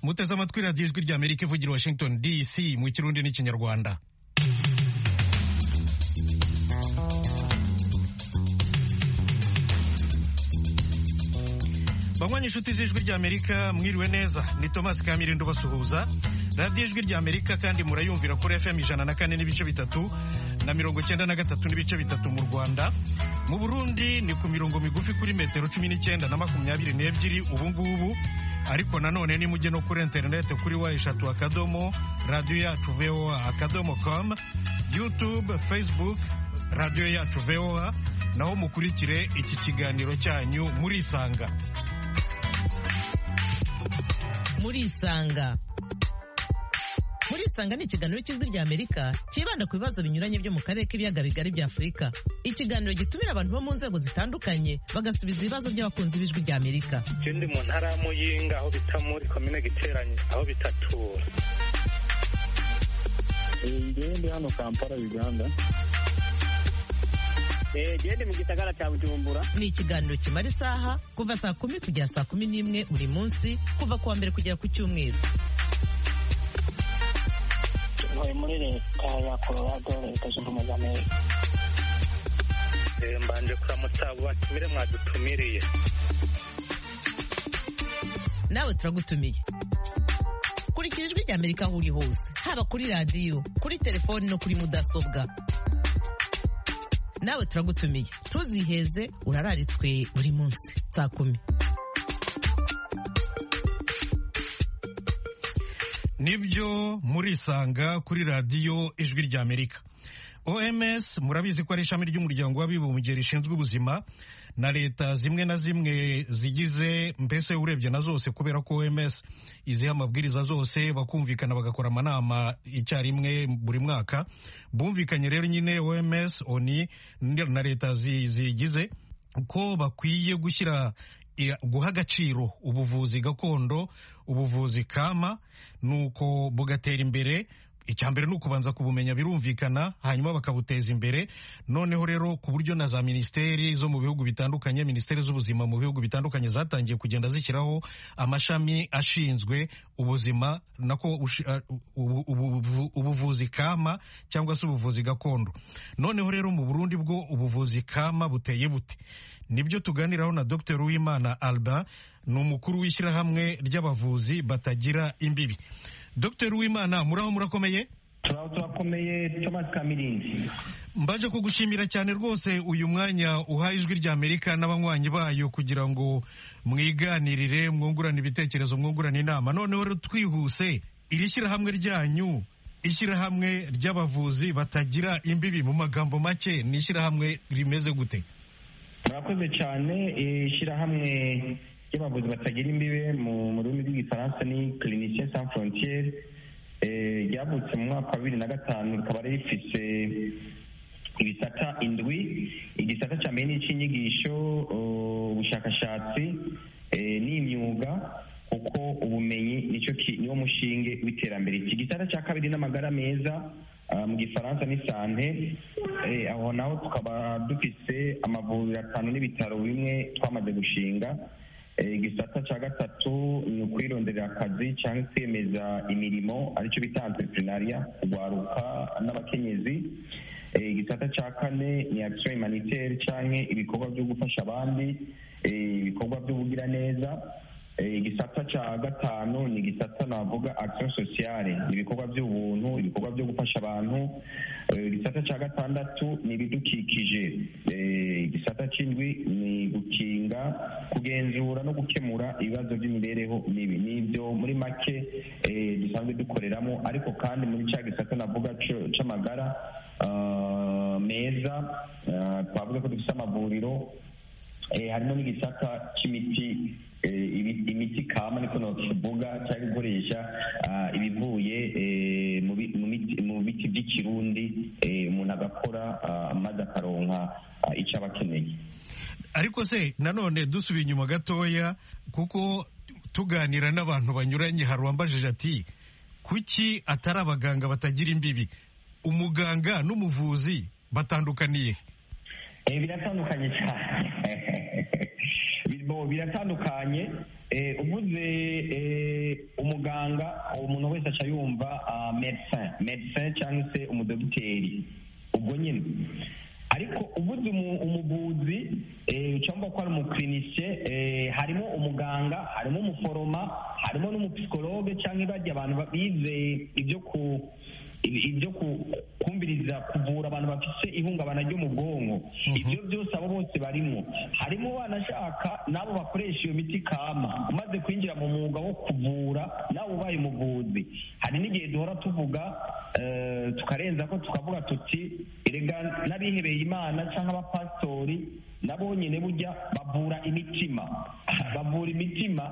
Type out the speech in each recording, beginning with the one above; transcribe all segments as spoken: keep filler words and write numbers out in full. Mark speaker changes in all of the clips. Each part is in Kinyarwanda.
Speaker 1: muteze amatwi radiyo ijwi rya Amerika ivugira Washington D C mu Kirundi n'Ikinyarwanda. Banywanyi inshuti z'ijwi rya Amerika mwiriwe neza, ni Thomas Kamirindo basuhuza. Radiyo ijwi rya Amerika kandi murayumvira kuri F M ijana na kane n'ibice bitatu na mirongo cyenda na gatatu n'ibice bitatu mu Rwanda. Mu Burundi ni ku mirongo migufi kuri metero cumi n'icyenda na makumyabiri n'ebyiri ubu ngubu, ariko nanone ni mujye no kuri internet kuri wa eshatu akadomo radio yacu V O A akadomo com, YouTube, Facebook, radio yacu V O A, naho mukurikire iki kiganiro cyanyu murisanga.
Speaker 2: Murisanga Murisanga ni ikiganiro cy'ijwi rya Amerika kibanda ku bibazo binyuranye byo mu karere k'ibiyaga bigari bya Afurika. Ikiganiro gitumira abantu bo mu nzego zitandukanye bagasubiza ibibazo by'abakunzi b'ijwi rya Amerika.
Speaker 3: Ndi mu ntara ya Muyinga aho bita muri komine Giteranye aho bitatura.
Speaker 4: Ndi hano Kampala Uganda.
Speaker 5: Eh gende mu gisagara cya Bujumbura.
Speaker 2: Ni ikiganiro kimara isaha kuva saa kumi kugera saa kumi n'imwe buri munsi kuva kuwa mbere kugera ku cyumweru.
Speaker 5: Ntuye muri leta ya Colorado, leta zunze ubumwe za Amerika.
Speaker 3: Eh mbanje kuramutsa abo batumire mwadutumiriye.
Speaker 2: Nawe turagutumiye. Kurikira ijwi rya Amerika aho uri hose, haba kuri radiyo, kuri telefoni no kuri mudasobwa. Nawe turagutumiye, ntuziheze, urararitswe buri munsi saa kumi.
Speaker 1: Nibyo murisanga kuri radiyo ijwi rya Amerika. O M S murabizi ko ari ishami ry'umuryango w'abibumbye rishinzwe ubuzima, na leta zimwe na zimwe zigize, mbese urebye na zose, kubera ko O M S iziha amabwiriza zose bakumvikana bagakora amanama icyarimwe buri mwaka. Bumvikanye rero nyine O M S oni na leta zigize ko bakwiye gushyira guha agaciro ubuvuzi gakondo, ubuvuzi kama, nuko bugatera imbere. Icyambere ni ukubanza kubumenya birumvikana, hanyuma bakabuteza imbere. Noneho rero ku buryo na za ministeri zo mu bihugu bitandukanye, ministeri z'ubuzima mu bihugu bitandukanye zatangiye kugenda zishyiraho amashami ashinzwe ubuzima nako ubuvuzi kama cyangwa se ubuvuzi gakondo. Noneho rero mu Burundi bwo ubuvuzi kama buteye bute? Nibyo tuganiraho na Doctor Uwimana Alba, ni umukuru w'ishyirahamwe ry'abavuzi batagira imbibi. Doctor Uwimana, muraho murakomeye?
Speaker 4: Turaho turakomeye Thomas Kamirindi.
Speaker 1: Mbaje kugushimira cyane rwose uyu mwanya uhaye ijwi rya Amerika n'abanywanyi bayo kugira ngo mwiganirire, mwungurane ibitekerezo, mwungurane inama. Noneho rero twihuse, iri shyirahamwe ryanyu, ishyirahamwe ry'abavuzi batagira imbibi, mu magambo make ni ishyirahamwe rimeze gute?
Speaker 4: Murakoze cyane. Ishyirahamwe y'abavuzi batagira imbibe mu rurimi rw'igifaransa ni Cliniciens Sans Frontières, ryavutse mu mwaka wa bibiri na gatanu, rikaba rifise ibisata indwi. Igisata cya mbere ni icy'inyigisho, ubushakashatsi n'imyuga, kuko ubumenyi nicyo niwo mushinge w'iterambere. Iki gisata cya kabiri n'amagara meza, mu gifaransa ni sante. Aho naho tukaba dufise amavuriro atanu n'ibitaro bimwe twamaze gushinga. Igisata cya gatatu ni ukwironderera akazi cyangwa kwemeza imirimo, aricyo bita entrepreneuria, kugwaruka n'abakenyezi. Igisata cya kane ni action humanitaire cyangwa ibikorwa byo gufasha abandi, ibikorwa by'ubugiraneza. Igisata cya gatanu ni igisata navuga action sociale, ibikorwa by'ubuntu, ibikorwa byo gufasha abantu. Igisata cya gatandatu ni ibidukikije. Igisata cy'indwi ni gukinga, kugenzura no gukemura ibibazo by'imibereho mibi. Nibyo muri make dusanzwe dukoreramo, ariko kandi muri cya gisata navuga cy'amagara meza, twavuga ko dufite amavuriro, harimo n'igisata cy'imiti, imiti kama niko nokivuga, cyangwa ikoresha ibivuye mu biti by'ikirundi, umuntu agakora maze akaronka icyo aba akeneye.
Speaker 1: Ariko se nanone dusubiye inyuma gatoya, kuko tuganira n'abantu banyuranye, hari uwambajije ati kuki atari abaganga batagira imbibi? Umuganga n'umuvuzi batandukaniye?
Speaker 4: Biratandukanye cyane. bo biratandukanye. Uvuze umuganga umuntu wese aca yumva medecin medecin cyangwa se umudogiteri ubwo nyine, ariko uvuze umuvuzi cyangwa ko ari umuklinisiye, harimo umuganga, harimo umuforoma, harimo n'umupsikologe cyangwa ibajya abantu bize ibyo ku ibyo kumviriza kuvura abantu bafite ihungabana ryo mu bwonko. Ibyo byose abo bose barimo. Harimo banashaka nabo bakoresha iyo miti kama. Umaze kwinjira mu mwuga wo kuvura nawe ubaye umuvuzi, hari n'igihe duhora tuvuga tukarenza ko tukavuga tuti erega n'abihebeye Imana cyangwa abapasitori nabo nyine burya bavura imitima bavura imitima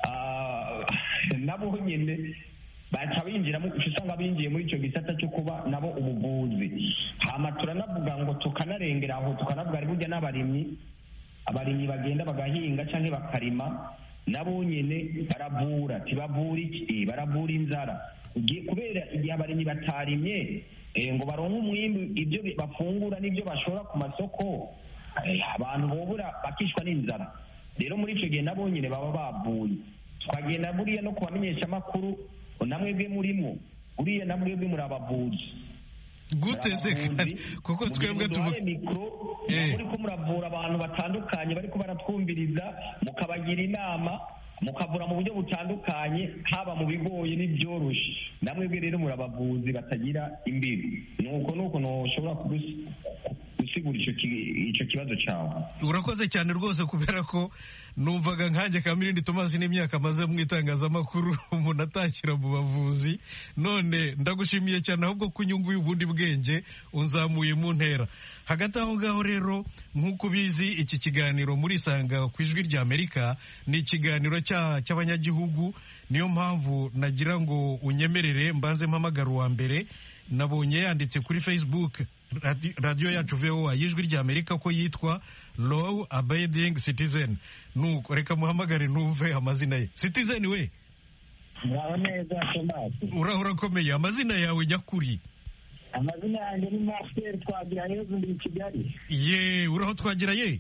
Speaker 4: nabo nyine baca binjiramo, usanga binjiye muri icyo gisata cyo kuba nabo ubuvuzi. Hama turanavuga ngo tukanarengera aho tukanavuga ari burya n'abarimyi abarimyi bagenda bagahinga cyangwa bakarima nabo nyine baravura. Tibavura iki? Baravura inzara, kubera igihe abarimyi batarimye ngo baronke umwimbu, ibyo bafungura n'ibyo bashora ku masoko, abantu bobura bakishwa n'inzara. Rero muri icyo gihe nabo nyine baba bavuye. Twagenda buriya no kubamenyesha amakuru, namwebwe murimo uriya namwebwe muri abavuzi
Speaker 1: guteze kandi kuko twebwe tuvuga
Speaker 4: mikro muri ko muravura abantu batandukanye bariko baratwumviriza, mukabagira inama, mukavura mu buryo butandukanye, haba mu bigoye n'ibyoroshe. Namwebwe rero muri abavuzi batagira imbibi. Nuko nuko no ushobora gusigura icyo kibazo cyawe.
Speaker 1: Urakoze cyane rwose, kubera ko numvaga nkanjye Kamirindi Thomas n'imyaka maze mu itangazamakuru umuntu atakira mu bavuzi, none ndagushimiye cyane ahubwo ko inyungu y'ubundi bwenge unzamuye mu ntera. Hagati aho ngaho rero, nk'uko ubizi, iki kiganiro muri Isanga ku Ijwi rya Amerika ni ikiganiro cy'abanyagihugu. Niyo mpamvu nagira ngo unyemerere mbanze mpamagara uwa mbere. Nabonye yanditse kuri Facebook radio yacu V O A y'Ijwi rya Amerika ko yitwa Law Abiding Citizen. Nuko reka muhamagare numve amazina ye. Citizen we,
Speaker 6: muraho neza Thomas?
Speaker 1: Uraho urakomeye. Amazina yawe nyakuri?
Speaker 6: Amazina yanjye ni Marcel Twagiraye, ndi i Kigali.
Speaker 1: Ye, uraho Twagiraye?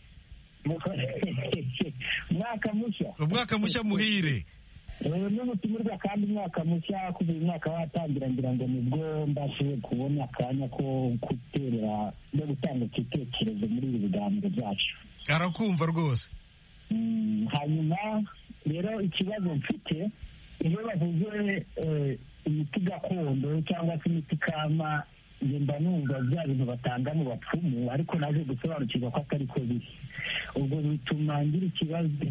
Speaker 6: Mwaka mushya.
Speaker 1: Umwaka mushya muhire.
Speaker 6: Eee n'umutumirwa kandi umwaka mushya, kuva uyu mwaka watangira ngira ngo nibwo mbashije kubona akanya ko guterera no gutanga igitekerezo muri ibi biganiro byacu.
Speaker 1: Arakumva rwose.
Speaker 6: Hanyuma rero ikibazo mfite, iyo bavuze imiti gakondo cyangwa se imiti kama, ngenda numva bya bintu batanga mu bapfumu, ariko naje gusobanukirwa ko atari ko biri. Ubwo bituma ngira ikibazo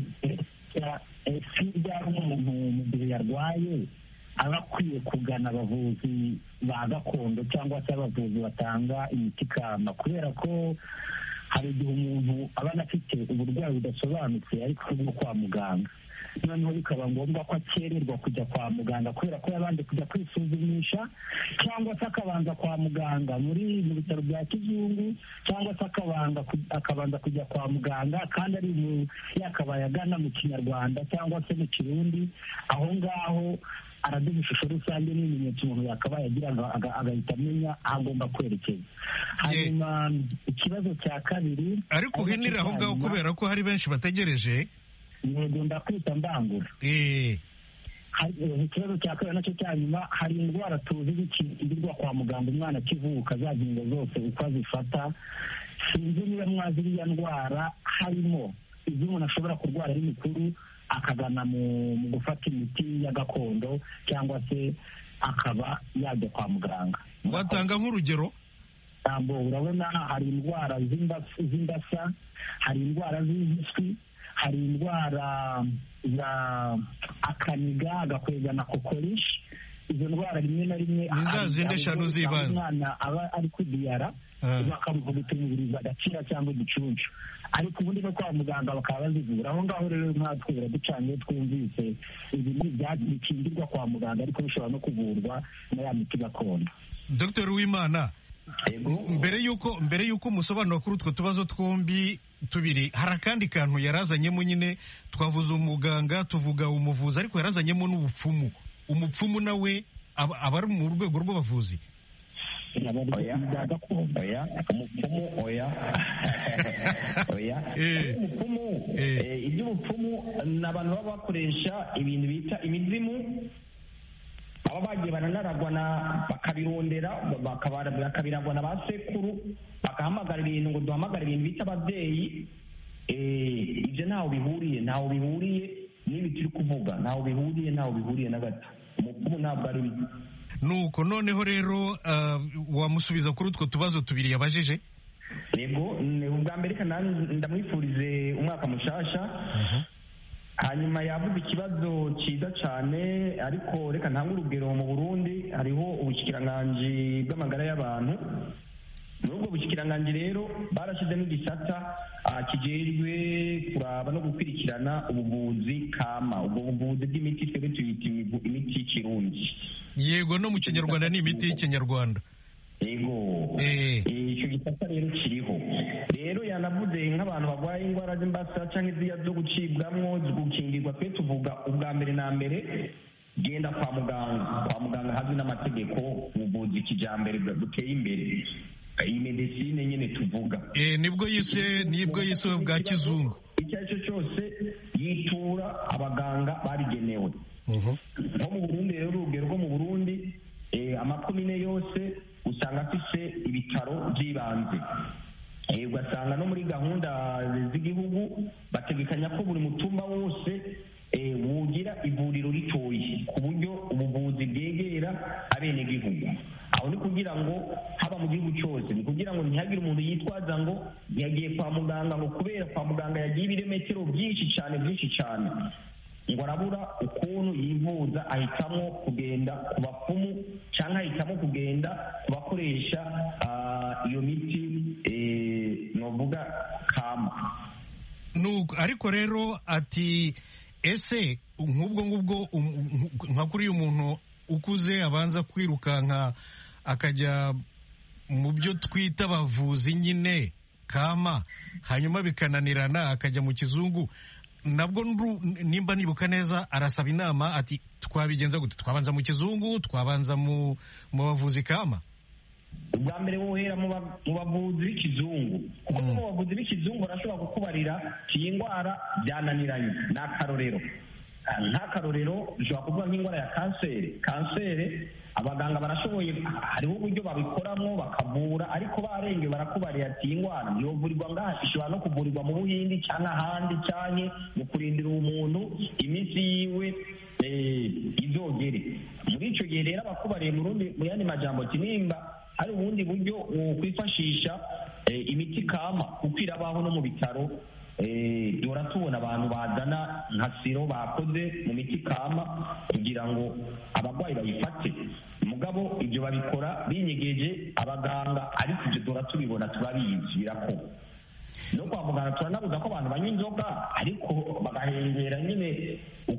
Speaker 6: ese byaba umuntu mu gihe yarwaye aba akwiye kugana abavuzi ba gakondo cyangwa se abavuzi batanga imiti kama, kubera ko hari igihe umuntu aba anafite uburwayi budasobanutse ariko bwo kwa muganga, noneho bikaba ngombwa ko akererwa kujya kwa muganga kubera ko yabanje kujya kwisuzumisha, cyangwa se akabanza kwa muganga muri mu bitaro bya kizungu, cyangwa se akabanza kujya kwa muganga kandi ari mu yakabaye agana mu kinyarwanda cyangwa se mu kirundi. Aho ngaho araduha ishusho rusange n'ibimenyetso umuntu yakabaye agira agahita amenya aho agomba kwerekeza. Hanyuma ikibazo cya kabiri,
Speaker 1: ariko uhinira aho ngaho kubera ko hari benshi bategereje.
Speaker 6: Yego ndakwita mbangura.
Speaker 1: Eh.
Speaker 6: Ikibazo cya kabiri nacyo cya nyuma, hari indwara tuzi zikingirwa kwa muganga umwana akivuka, za ngingo zose uko azifata. Sinzi niba mwazi iriya ndwara, harimo izo umuntu ashobora kurwara ari mukuru akagana mu gufata imiti ya gakondo, cyangwa se akaba yajya kwa muganga.
Speaker 1: Watanga nk'urugero?
Speaker 6: Tambo, urabona hari indwara z'indasa, hari indwara z'impiswi, hari indwara za akaniga, agakwega na kokorishi. Izo ndwara rimwe na rimwe
Speaker 1: zindi eshanu z'ibanze
Speaker 6: umwana aba ari kudiyara, bakamuvuga umubiri agacira cyangwa igicuncu, ariko ubundi no kwa muganga bakaba bazivura. Aho ngaho rero nkatwe biraducanye twumvise ibi bikingirwa kwa muganga ariko bishobora no kuvurwa na ya miti gakondo.
Speaker 1: Dr Uwimana, mbere yuko mbere yuko umusobanuro kuri utwo tubazo twombi tubiri, hari akandi kantu yarazanyemo. Nyine twavuze umuganga, tuvuga umuvuzi, ariko yarazanyemo n'ubupfumu. Umupfumu nawe aba ari mu rwego rw'abavuzi?
Speaker 4: Oya, oya, umupfumu oya. oya iby'ubupfumu iby'ubupfumu ni abantu baba bakoresha ibintu bita imizimu, baba bagiye baranaragwa na bakabirondera bakabiragwa na ba sekuru, bagahamagara ibintu ngo duhamagara ibintu bita ababyeyi. Ibyo ntaho bihuriye ntaho bihuriye n'ibi turi kuvuga, ntaho bihuriye ntaho bihuriye na gato. Umupfumu ntabwo ari byo.
Speaker 1: Nuko noneho rero wamusubiza kuri utwo tubazo tubiri yabajije.
Speaker 4: Yego, ubwa mbere ndamwifurize umwaka mushasha. Hanyuma yavuze ikibazo cyiza cyane, ariko reka ntange urugero. Mu Burundi hariho ubushyikiranganji bw'amagara y'abantu. Muri ubwo bushyikiranganji rero barashyizemo igisata kijejwe kuraba no gukurikirana ubuvuzi kama, ubwo buvuzi bw'imiti twebwe tuyita imiti y'ikirundi.
Speaker 1: Yego, no mu kinyarwanda ni imiti y'ikinyarwanda.
Speaker 4: Yego, icyo gisata rero kiriho. Rero yanavuze nk'abantu barwaye indwara z'imbasa cyangwa iziriya zo gucibwamwo, gukingirwa, twe tuvuga ubwa mbere na mbere genda kwa muganga. Kwa muganga hazwi n'amategeko, ubuvuzi kijambere buteye imbere, iyi medicine nyine tuvuga.
Speaker 1: Eh, nibwo yise nibwo yise bwa kizungu.
Speaker 4: Icyo ari cyo cyose yitura abaganga babigenewe. Nko mu Burundi rero, urugero rwo mu Burundi, amakomine yose usanga afise ibitaro by'ibanze. Ugasanga no muri gahunda z'igihugu bategekanya ko buri mutumba wose wugira ivuriro ritoyi, ku buryo ubuvuzi bwegera abenegihugu. Aho ni kugira ngo haba mu gihugu cyose, ni kugira ngo ntihagire umuntu yitwaza ngo yagiye kwa muganga ngo kubera kwa muganga yagiye ibirometero byinshi cyane byinshi cyane ngo arabura ukuntu yivuza, ahitamo kugenda ku bapfumu cyangwa ahitamo kugenda ku bakoresha iyo miti novuga kama.
Speaker 1: Nuko ariko rero ati ese nk'ubwo ngubwo nka kuri uyu muntu ukuze abanza kwirukanka akajya mu byo twita abavuzi nyine kama, hanyuma bikananirana akajya mu kizungu, nabwo nimba nibuka neza arasaba inama ati twabigenza gute? Twabanza mu kizungu, twabanza mu bavuzi kama?
Speaker 4: Ubwa mbere wohera mu bavuzi b'ikizungu, kuko mu bavuzi b'ikizungu barashobora kukubarira iyi ndwara byananiranye. Ni akarorero nk'akarorero dushobora kuvuga nk'indwara ya kanseri. Kanseri abaganga barashoboye, hariho uburyo babikoramo bakavura, ariko barenge barakubarira ati iyi ndwara ntiyovurirwa ngaha, ishobora no kuvurirwa mu Buhindi cyangwa ahandi, cyane mu kurindira umuntu iminsi yiwe izogere. Muri icyo gihe rero abakubariye mu yandi majambo ati nimba hari ubundi buryo kwifashisha imiti kama, kuko irabaho no mu bitaro. Dora tubona abantu bazana nka siro bakoze mu miti kama kugira ngo abarwayi bayifate, mugabo ibyo babikora binyegeje abaganga, ariko ibyo dora tubibona turabizi birakorwa. No kwa muganga turanabuza ko abantu banywa inzoga, ariko bagahengera nyine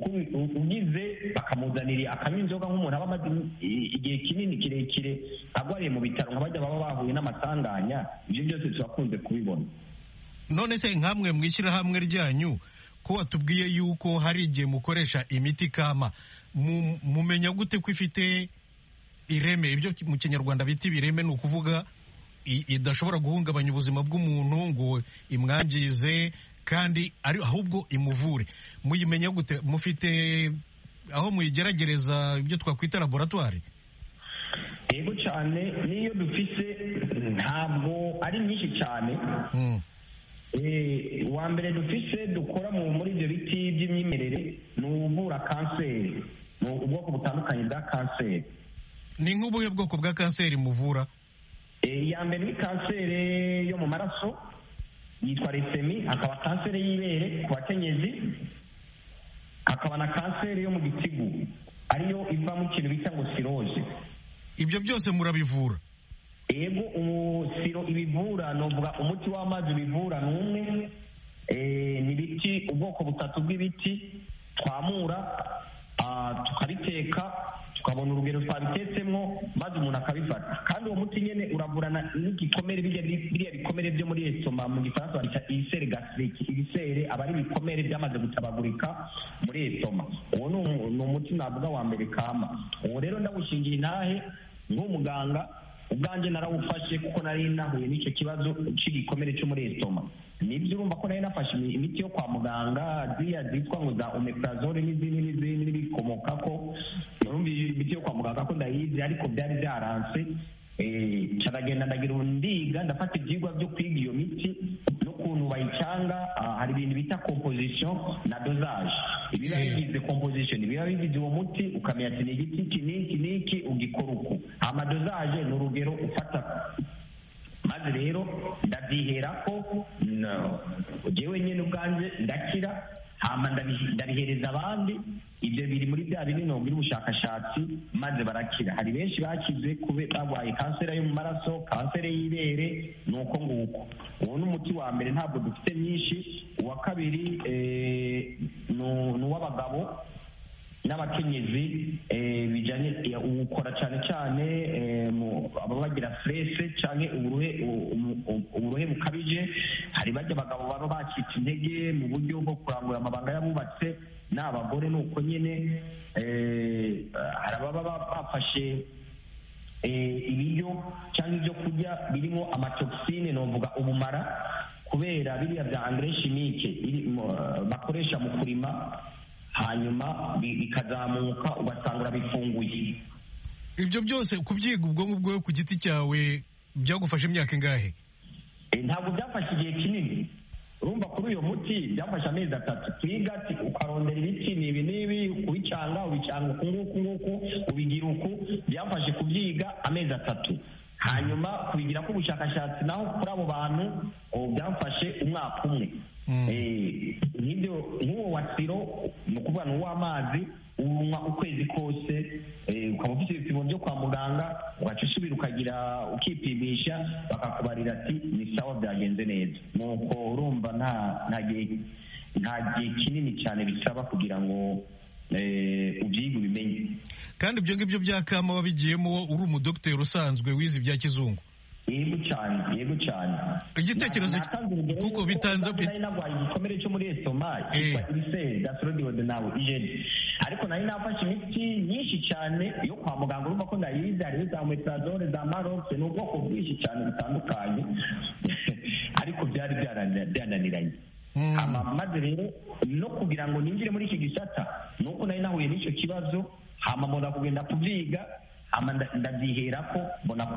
Speaker 4: ugize bakamuzanira akanywa inzoga nk'umuntu aba amaze igihe kinini kirekire arwariye mu bitaro, nk'abajya baba bahuye n'amasanganya. Ibyo byose turakunze kubibona.
Speaker 1: None se nkamwe mu ishyirahamwe ryanyu ko watubwiye yuko hari igihe mukoresha imiti kama, mumenya gute ko ifite ireme? Ibyo mu kinyarwanda bita ibireme, ni ukuvuga idashobora guhungabanya ubuzima bw'umuntu ngo imwangize, kandi ari ahubwo imuvure. Muyimenya gute? Mufite aho muyigeragereza, ibyo twakwita laboratoire?
Speaker 4: Yego cyane, niyo dufise ntabwo ari nyinshi cyane. Uwa mbere dufise dukora muri ibyo biti by'imyimerere ni uvura kanseri, ni ubwoko butandukanye bwa kanseri.
Speaker 1: Ni nk'ubuhe bwoko bwa kanseri muvura?
Speaker 4: Iya mbere ni kanseri yo mu maraso yitwa lesemi, hakaba kanseri y'ibere ku bakenyezi, hakaba na kanseri yo mu gitigu ariyo iva mu kintu bita ngo siroje.
Speaker 1: Ibyo byose murabivura?
Speaker 4: Yego, umusiro ibivura, novuga umuti w'amazi ubivura ni umwe. Ni ibiti, ubwoko butatu bw'ibiti twamura tukabiteka, tukabona urugero twabitetsemo, maze umuntu akabifata. Kandi uwo muti nyine uravurana n'igikomere, biriya bikomere byo muri esitoma, mu gifaransa barita ibisere gastrike. Ibisere aba ari ibikomere byamaze gutabagurika muri esitoma. Uwo ni umuti navuga wa mbere kama. Uwo rero ndawushingiye intahe nk'umuganga, ubwanjye narawufashe kuko nari nahuye n'icyo kibazo cy'igikomere cyo muri estoma. Nibyo urumva ko nari nafashe imiti yo kwa muganga ziriya zitwa ngo za omeprazole n'izindi n'izindi n'ibikomoka ko urumva imiti yo kwa muganga ko ndayizi ariko byari byaranse. Eh, caragenda ndagira ndiga ndafata ibyigwa byo kwiga iyo miti n'ukuntu bayicanga. Hari ibintu bita composition na dosage. Ibiba bigize composition ibiba bigize uwo muti ukamenya ati ni igiti iki n'iki n'iki ugikora uko. Amadosage ni urugero ufata. Maze rero ndabyihera ko jewe nyine ubwanjye ndakira hama ndabihereza abandi. Ibyo biri muri bya binini no muri ubushakashatsi maze barakira. Hari benshi bakize kube barwaye kanseri yo mu maraso, kanseri y'ibere, nuko nguko. Uwo n'umuti wa mbere ntabwo dufite myinshi. Uwa kabiri eh no w'abagabo n'abakenyezi eh bijanye ukora cyane cyane abo bagira stress cyane uburuhe uburuhe bukabije. Hari bajya abagabo baba bacitse intege mu buryo bwo kurangura amabanga y'abubatse n'abagore nuko nyine. eh hari ababa bafashe ibiryo cyangwa ibyo kurya birimo amatoxine novuga ubumara kubera biriya bya engrais chimique bakoresha mu kurima hanyuma bikazamuka ugasanga bifunguye.
Speaker 1: Ibyo byose kubyiga ubwonko bwawe ku giti cyawe byagufasha imyaka ingahe?
Speaker 4: Ntabwo byafashe igihe kinini. Urumva kuri uyo muti byafashe amezi atatu. Twiga ati ukarondera ibiti n'ibi n'ibi kubicanga ubicanga uku nguku nguku ubigira uku. Byafashe kubyiga amezi atatu. Hanyuma kubigira ko ubushakashatsi naho kuri abo bantu byafashe umwaka umwe. Nk'ibyo nk'uwo wasiro ni ukuvuga ni uw'amazi unywa ukwezi kose. Ukaba ufite ibipimo byo kwa muganga ugaca usubira ukagira ukipimisha bakakubarira ati ni sawa byagenze neza. Nuko urumva nta gihe nta gihe kinini cyane bisaba kugira ngo ubyiga ubimenye.
Speaker 1: Kandi ibyo ngibyo bya kama wabigiyemo uri umudokiteri usanzwe wize ibya kizungu?
Speaker 4: Yego cyane, yego cyane.
Speaker 1: Igitekerezo kuko bitanze
Speaker 4: nari nagwaye igikomere cyo muri estoma cyitwa ulcère gastrique nawe igene. Ariko nari nafashe imiti nyinshi cyane yo kwa muganga urumva ko ndayizi. Hari za omeprazole za marox n'ubwoko bwinshi cyane bitandukanye ariko byari byarananiranye. Maze rero no kugira ngo ninjire muri iki gisata nuko nari nahuye n'icyo kibazo hama mbona kugenda kubyiga hama ndabyihera ko mbona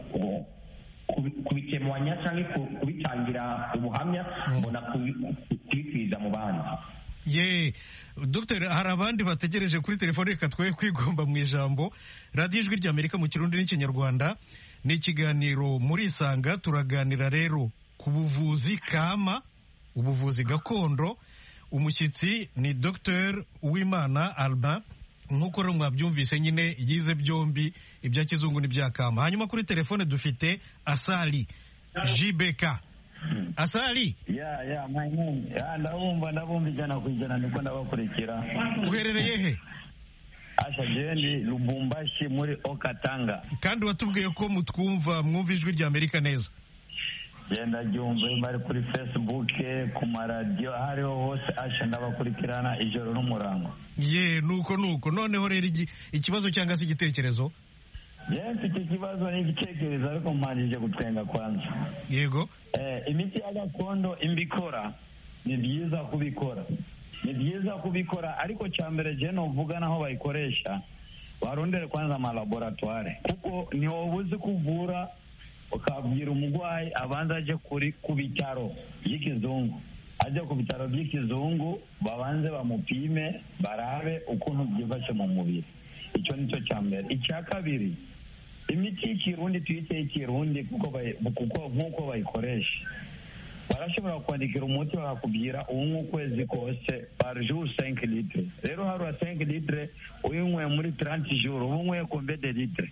Speaker 4: kubitemwanya cyangwa kubitangira ubuhamya mbona kubikwiza mu bandi.
Speaker 1: Ye Dr. hari abandi bategereje kuri telefone, reka twe kwigomba mu ijambo. Radio Ijwi ry'Amerika mu Kirundi n'Ikinyarwanda ni ikiganiro muri Isanga. Turaganira rero ku buvuzi kama, ubuvuzi gakondo. Umushyitsi ni Docteur Uwimana Albin, nk'uko rero mwabyumvise nyine yize byombi ibya kizungu n'ibya kama. Hanyuma kuri telefone dufite Asali J B K. Asali?
Speaker 7: Ya ya my name. Ya ndabumva ndabumva ijana ku ijana niko ndabakurikira.
Speaker 1: Uherereye he?
Speaker 7: Asha Jendi Lubumbashi muri Okatanga.
Speaker 1: Kandi watubwiye ko mutwumva mwumva Ijwi ry'Amerika neza.
Speaker 7: Genda jumbe bari kuri Facebook ku maradiyo hariho hose asha ndabakurikirana ijoro n'umurango.
Speaker 1: Ye nuko nuko noneho rero ikibazo cyangwa se igitekerezo?
Speaker 7: Yes, iki kibazo ni igitekerezo ariko mpanjije gutwenga kwanza.
Speaker 1: Yego.
Speaker 7: Eh imiti ya gakondo imbikora ni byiza kubikora. Ni byiza kubikora ariko cyambere je no vuga naho bayikoresha barondere kwanza ama laboratoire kuko ni wobuze kuvura ukabwira umugwayi abanza aje kuri ku bitaro y'ikizungu. Aje ku bitaro by'ikizungu babanze bamupime barabe ukuntu byifashe mu mubiri. Icyo nicyo cyambere. Icya kabiri imiti y'ikirundi tuyite y'ikirundi kuko kuko nk'uko bayikoresha barashobora kwandikira umuti bakakubwira unywe ukwezi kose par jour cinq litres. Rero harura cinq litres uyinywe muri trente jours unywe combien de litres?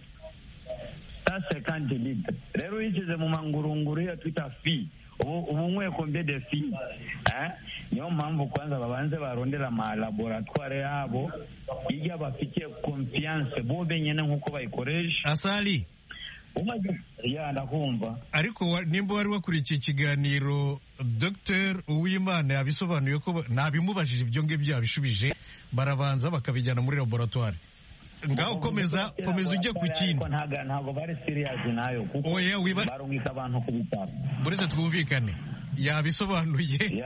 Speaker 7: cinquante litres. Rero yikize mu mangurunguru ya twita fi ubunywe combien de fi? Eh niyo mpamvu kwanza babanze barondera ama laboratoire yabo iyo bafite confiance bo benyene nkuko bayikoresha.
Speaker 1: Asali
Speaker 7: umaze ya ndakumva
Speaker 1: ariko nimba wari wakurikiye ikiganiro Docteur Uwimana yabisobanuye ko nabimubajije ibyo ngibyo yabishubije barabanza bakabijyana muri laboratoire. ngaho komeza komeza ujye ku kindi.
Speaker 7: Ntabwo bari serious nayo kuko barungika abantu ku bitaro.
Speaker 1: Buretse twumvikane yabisobanuye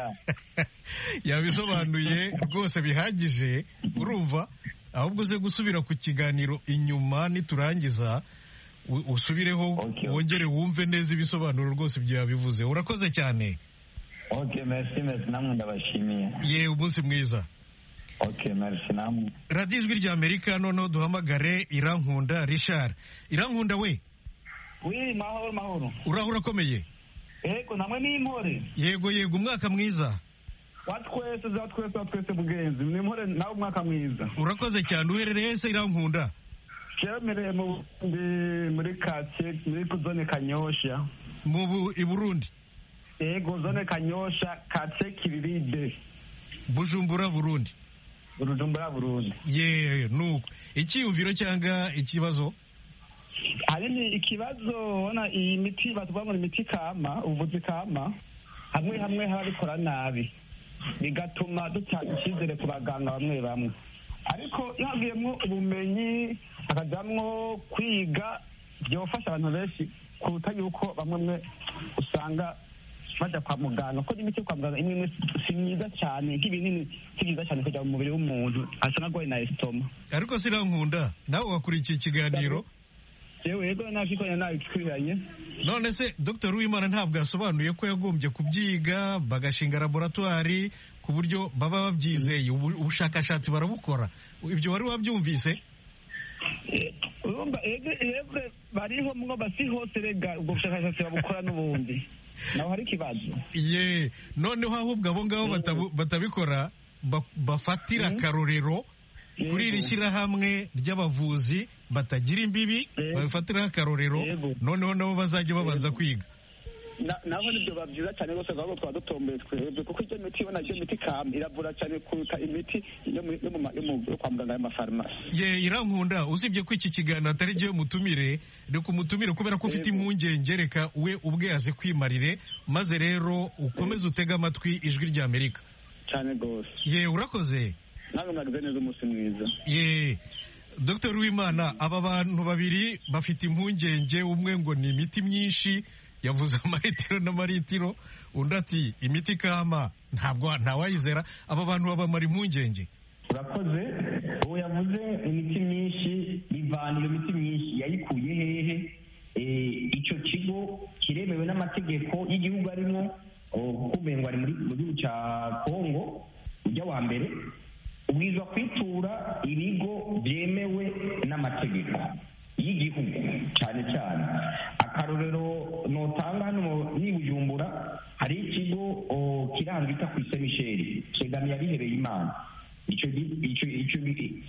Speaker 1: yabisobanuye rwose bihagije urumva, ahubwo uze gusubira ku kiganiro inyuma niturangiza usubireho wongere wumve neza ibisobanuro rwose byabivuze. Urakoze cyane.
Speaker 7: Okay, merci merci, namwe ndabashimiye.
Speaker 1: Ye, umunsi mwiza.
Speaker 7: Okay, merci namwe.
Speaker 1: Radio Ijwi rya Amerika, noneho duhamagare Irankunda Richard. Irankunda we.
Speaker 8: Oui, mahoro mahoro.
Speaker 1: Urahura komeye?
Speaker 8: Yego, namwe ni impore.
Speaker 1: Yego yego, umwaka mwiza.
Speaker 8: Watwese za twese twese bugenzi, ni impore nawe umwaka mwiza.
Speaker 1: Urakoze cyane. Uherereye se Irankunda?
Speaker 8: Cyemereye mu muri quartier muri zone Kanyosha.
Speaker 1: Mu i Burundi.
Speaker 8: Yego, zone Kanyosha, quartier Kiriride.
Speaker 1: Bujumbura Burundi.
Speaker 8: Bujumbura Burundi.
Speaker 1: Ye, nuko. Icyiyumviro cyangwa ikibazo?
Speaker 8: Hari ni ikibazo, ona iyi miti batvuga ngo imiti kama, ubuvuzi kama, hamwe hamwe habikora nabi. Bigatuma dutanga icyizere ku baganga bamwe bamwe. Ariko yagiyemo ubumenyi akajamwo kwiga byofasha abantu benshi kuruta yuko bamwe mwe usanga baja kwa muganga ko imiti kwa muganga imwe si myiza cyane nk'ibinini si byiza cyane kujya mu mubiri w'umuntu asa nagoye na estoma.
Speaker 1: Ariko Sirankunda nawe wakurikiye ikiganiro?
Speaker 8: Yewe yego nashikanye nabikwiranye.
Speaker 1: None se Dr Uwimana ntabwo yasobanuye ko yagombye kubyiga bagashinga laboratoire ku buryo baba babyizeye ubushakashatsi barabukora? Ibyo wari wabyumvise?
Speaker 8: Urumva ege bariho mwo basi hose rega ubwo bushakashatsi babukora n'ubundi naho hari kibazo.
Speaker 1: Ye, noneho ahubwo abo ngabo batabikora bafatira akarorero kuri iri shyirahamwe ry'abavuzi batagira imbibi, babifatiraho akarorero, noneho nabo bazajya babanza kwiga.
Speaker 8: Naho nibyo babyiza cyane rwose ahubwo twa dutomboye twebwe kuko iyo miti ibona iyo miti kama iravura cyane kuruta imiti yo kwa muganga y'amafarumasi.
Speaker 1: Ye, Irankunda, usibye ko iki kiganiro atari igihe mutumire, reka umutumire kubera ko ufite impungenge, reka we ubwe aze kwimarire, maze rero ukomeze utega amatwi Ijwi rya Amerika.
Speaker 8: Cyane rwose.
Speaker 1: Ye, urakoze.
Speaker 8: Nawe mwagize neza, umunsi mwiza.
Speaker 1: Ye, Dr Uwimana, aba bantu babiri bafite impungenge, umwe ngo ni imiti myinshi, yavuze amaritiro n'amaritiro, undi ati imiti kama ntabwo ntawayizera. Aba bantu babamara impungenge.
Speaker 4: Urakoze. Uwo yavuze imiti myinshi, ivana iyo miti myinshi yayikuye hehe? Icyo kigo kiremewe n'amategeko y'igihugu arimo, kubengo ari mu gihugu cya Kongo, ujya wa mbere ubwirizwa kwitura ibigo byemewe n'amategeko y'igihugu cyane cyane. Akarorero notanga hano ni Bujumbura, hari ikigo kiranga bita ku Saint Michel kegamiye abihereye Imana. Icyo icyo icyo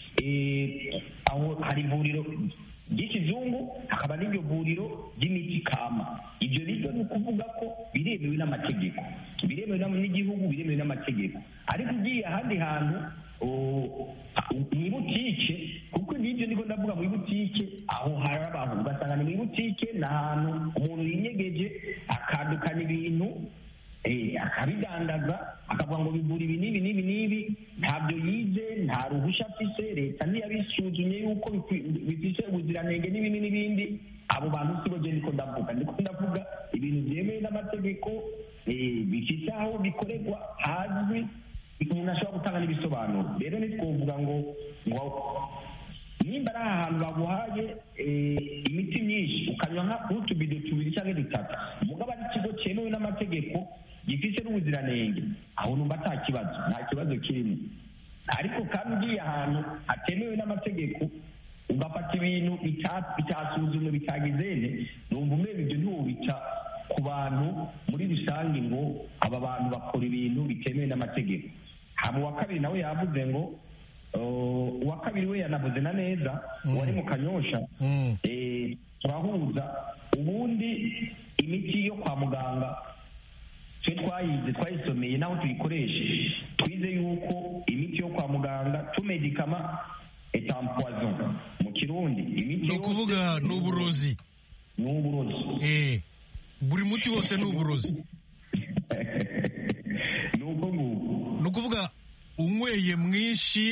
Speaker 4: aho hari ivuriro ry'ikizungu, hakaba n'iryo vuriro ry'imiti kama. Ibyo bigo ni ukuvuga ko biremewe n'amategeko, biremewe n'igihugu, biremewe n'amategeko. Ariko ugiye ahandi hantu mu ibutike, kuko n'ibyo niko ndavuga, mu ibutike aho hari abantu ugasanga ni mu ibutike, ni ahantu umuntu yinyegeje akadukana ibintu akabidandaza akavuga ngo bivura ibi n'ibi n'ibi n'ibi, ntabyo yize, nta ruhushya afise, leta ntiyabisuzumye yuko bifise ubuziranenge n'ibindi n'ibindi. Abo bantu sibo je niko ndavuga, niko ndavuga ibintu byemewe n'amategeko, bifise aho bikorerwa hazwi, umuntu ashobora gutanga n'ibisobanuro. Rero ntitwovuga ngo ngo nimba ari ahantu baguhaye imiti myinshi ukanywa nk'utubido tubiri cyangwa dutatu, mugabo ari ikigo cyemewe n'amategeko gifise n'ubuziranenge, aho numva nta kibazo, nta kibazo kirimo. Ariko kandi ugiye ahantu hatemewe n'amategeko ugafata ibintu bitasuzumwe bitagizene, numva umwe ibyo ntiwubita ku bantu muri rusange ngo aba bantu bakora ibintu bitemewe n'amategeko. Hama uwa kabiri nawe yavuze ngo uwa kabiri we yanavuze na neza, uwari mu Kanyosha, turahuza ubundi imiti yo kwa muganga twe twayize twayisomeye naho tuyikoreshe, twize yuko imiti yo kwa muganga tumedikama est en poison mu Kirundi. Imiti
Speaker 1: no kuvuga n'uburozi,
Speaker 4: n'uburozi,
Speaker 1: eh buri muti wose n'uburozi.
Speaker 4: Nuko nguko
Speaker 1: no kuvuga unyweye mwinshi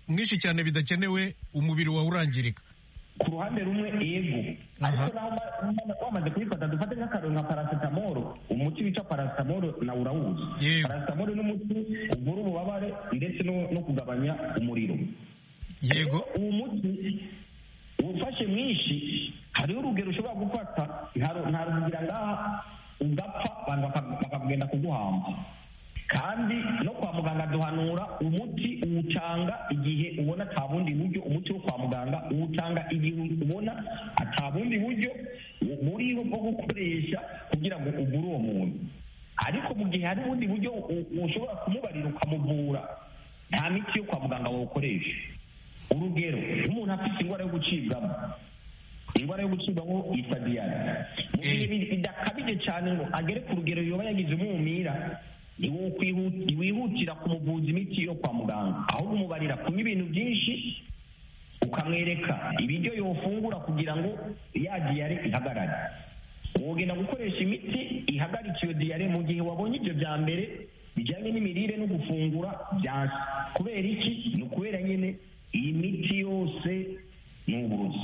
Speaker 1: mwinshi cyane bidakenewe umubiri wawe urangirika.
Speaker 4: ku ruhande rumwe ego, ariko naho wamaze kubifata, dufate nk'akarero nka paracetamol, umuti wica paracetamol na urawuzi. Paracetamol ni umuti uvura ububabare ndetse no kugabanya umuriro.
Speaker 1: Yego,
Speaker 4: uwo muti ufashe mwinshi hariho urugero ushobora gufata, nta rugira ngaha ugapfa abantu bakagenda kuguhamba. kandi no kwa muganga duhanura umuti uwutanga igihe ubona ata bundi buryo, umuti wo kwa muganga uwutanga igihe ubona ata bundi buryo buriho bwo gukoresha kugira ngo ugure uwo muntu. ariko mu gihe hari ubundi buryo ushobora kumubarira ukamuvura, nta miti yo kwa muganga wawukoresha. urugero, nk'umuntu afite indwara yo gucibwamo, indwara yo gucibwamo yitwa diyare, mu gihe bidakabije cyane ngo agere ku rugero yoba yagize umwumira, ntiwihutira kumuvuza imiti yo kwa muganga, ahubwo umubarira kunywa ibintu byinshi, ukamwereka ibiryo yofungura kugira ngo ya diyare ihagarare. wogenda gukoresha imiti ihagarika iyo diyare mu gihe wabonye ibyo bya mbere bijyanye n'imirire no gufungura byansi. kubera iki? ni ukubera nyine iyi miti yose ni uburozi.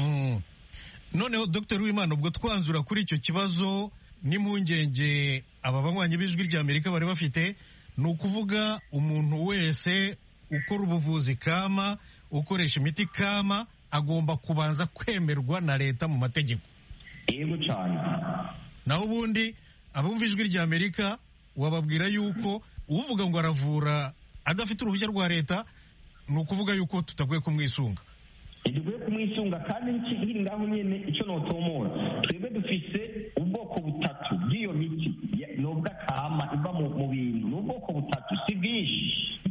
Speaker 1: noneho Dr Uwimana, ubwo twanzura kuri icyo kibazo n'impungenge aba banywanyi b'ijwi ry'Amerika bari bafite, ni ukuvuga umuntu wese ukora ubuvuzi kama, ukoresha imiti kama, agomba kubanza kwemerwa na leta mu mategeko.
Speaker 4: yego cyane.
Speaker 1: naho ubundi abumva ijwi ry'Amerika wababwira yuko uvuga ngo aravura adafite uruhushya rwa leta, ni ukuvuga yuko tutagwe kumwisunga.
Speaker 4: ntidukwiye kumwisunga, kandi nkiri ngaho nyine icyo notomora, twebwe dufise ubwoko butatu bw'iyo miti nubwo kama iva mu bintu, ni ubwoko butatu, si bwinshi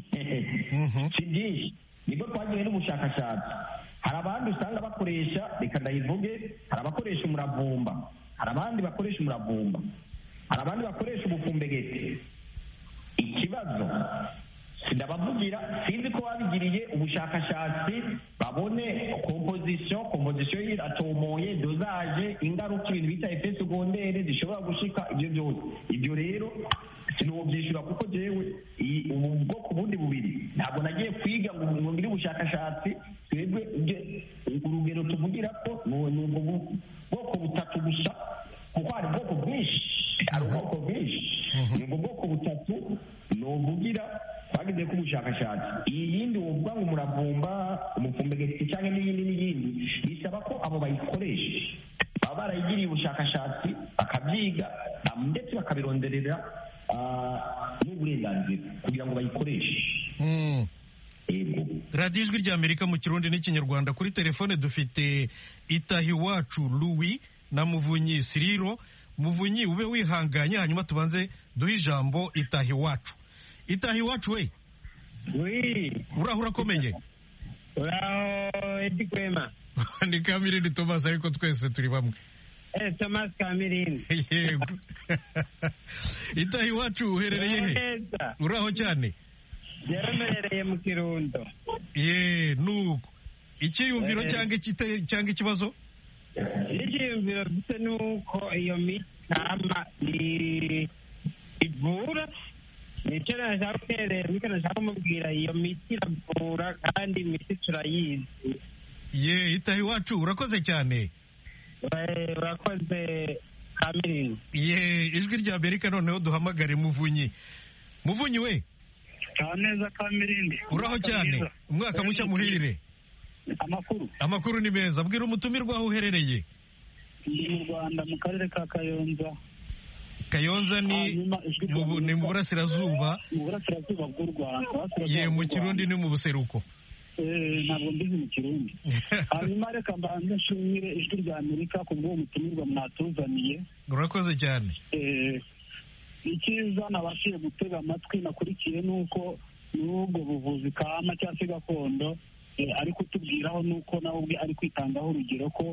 Speaker 4: si bwinshi, nibwo twagiye n'ubushakashatsi. hari abandi usanga bakoresha, reka ndayivuge, hari abakoresha umuravumba, hari abandi bakoresha umuravumba, hari abandi bakoresha ubufumbegete. ikibazo sindabavugira, sinzi ko babigiriye ubushakashatsi babone composition composition iratomoye, dosage, ingaruka, ibintu bita effet secondaire zishobora gushika ibyo byose. ibyo rero sinobyishura kuko jewe ubu bwoko bundi bubiri ntabwo nagiye kwiga ngo ngire ubushakashatsi. twebwe urugero tuvugira ko ni ubwo bwoko butatu gusa, kuko hari ubwoko bwinshi, hari ubwoko bwinshi, ni ubwo bwoko butatu novugira twagize ko ubushakashatsi. iyi yindi wovuga ngo umuravumba, umufumbegeti cyangwa n'iyindi n'iyindi, bisaba ko abo bayikoresha baba barayigiriye ubushakashatsi, bakabyiga ndetse bakabironderera n'uburenganzira kugira ngo bayikoreshe.
Speaker 1: radiyo ijwi ry'Amerika mu kirundi n'ikinyarwanda. kuri telefone dufite Itahiwacu Louis na Muvunyi Siriro. Muvunyi, ube wihanganye, hanyuma tubanze duhe ijambo Itahiwacu. Itahiwacu we, uraho urakomeye?
Speaker 9: uraho Edi Kwema.
Speaker 1: ni Kamirindi Thomas, ariko twese turi bamwe.
Speaker 9: Eh, Thomas Kamirindi.
Speaker 1: yego. Itahiwacu uherereye he? uraho cyane?
Speaker 9: yaramerereye mu Kirundo.
Speaker 1: ye nuko icyiyumviro cyangwa cyangwa ikibazo?
Speaker 9: icyiyumviro bise nuko iyo miti kama ni ivura. nicyo nashaka kuterera, nicyo nashaka kumubwira, iyo miti iravura kandi imiti turayizi.
Speaker 1: ye Itahiwacu urakoze cyane.
Speaker 9: urakoze Kamirindi.
Speaker 1: ye ijwi ry'Amerika. noneho duhamagare Muvunyi. Muvunyi we,
Speaker 10: neza Kamirindi.
Speaker 1: uraho cyane, umwaka mushya muhire.
Speaker 10: amakuru
Speaker 1: amakuru ni meza. bwira umutumirwa aho uherereye.
Speaker 10: ndi mu Rwanda, mu karere ka Kayonza.
Speaker 1: Kayonza ni ni mu burasirazuba.
Speaker 10: mu burasirazuba bw'u Rwanda.
Speaker 1: ye mu Kirundi ni mu buseruko.
Speaker 10: eh ntabwo mbizi mu Kirundi. hanyuma reka mbanze nshimire ijwi ry'Amerika ku bw'uwo mutumirwa mwatuzaniye.
Speaker 1: urakoze cyane.
Speaker 10: eh icyiza nabashije gutega amatwi nakurikiye nuko n'ubwo buvuzi kama cyangwa se gakondo ari kutubwiraho, nuko nawe ubwe ari kwitangaho urugero ko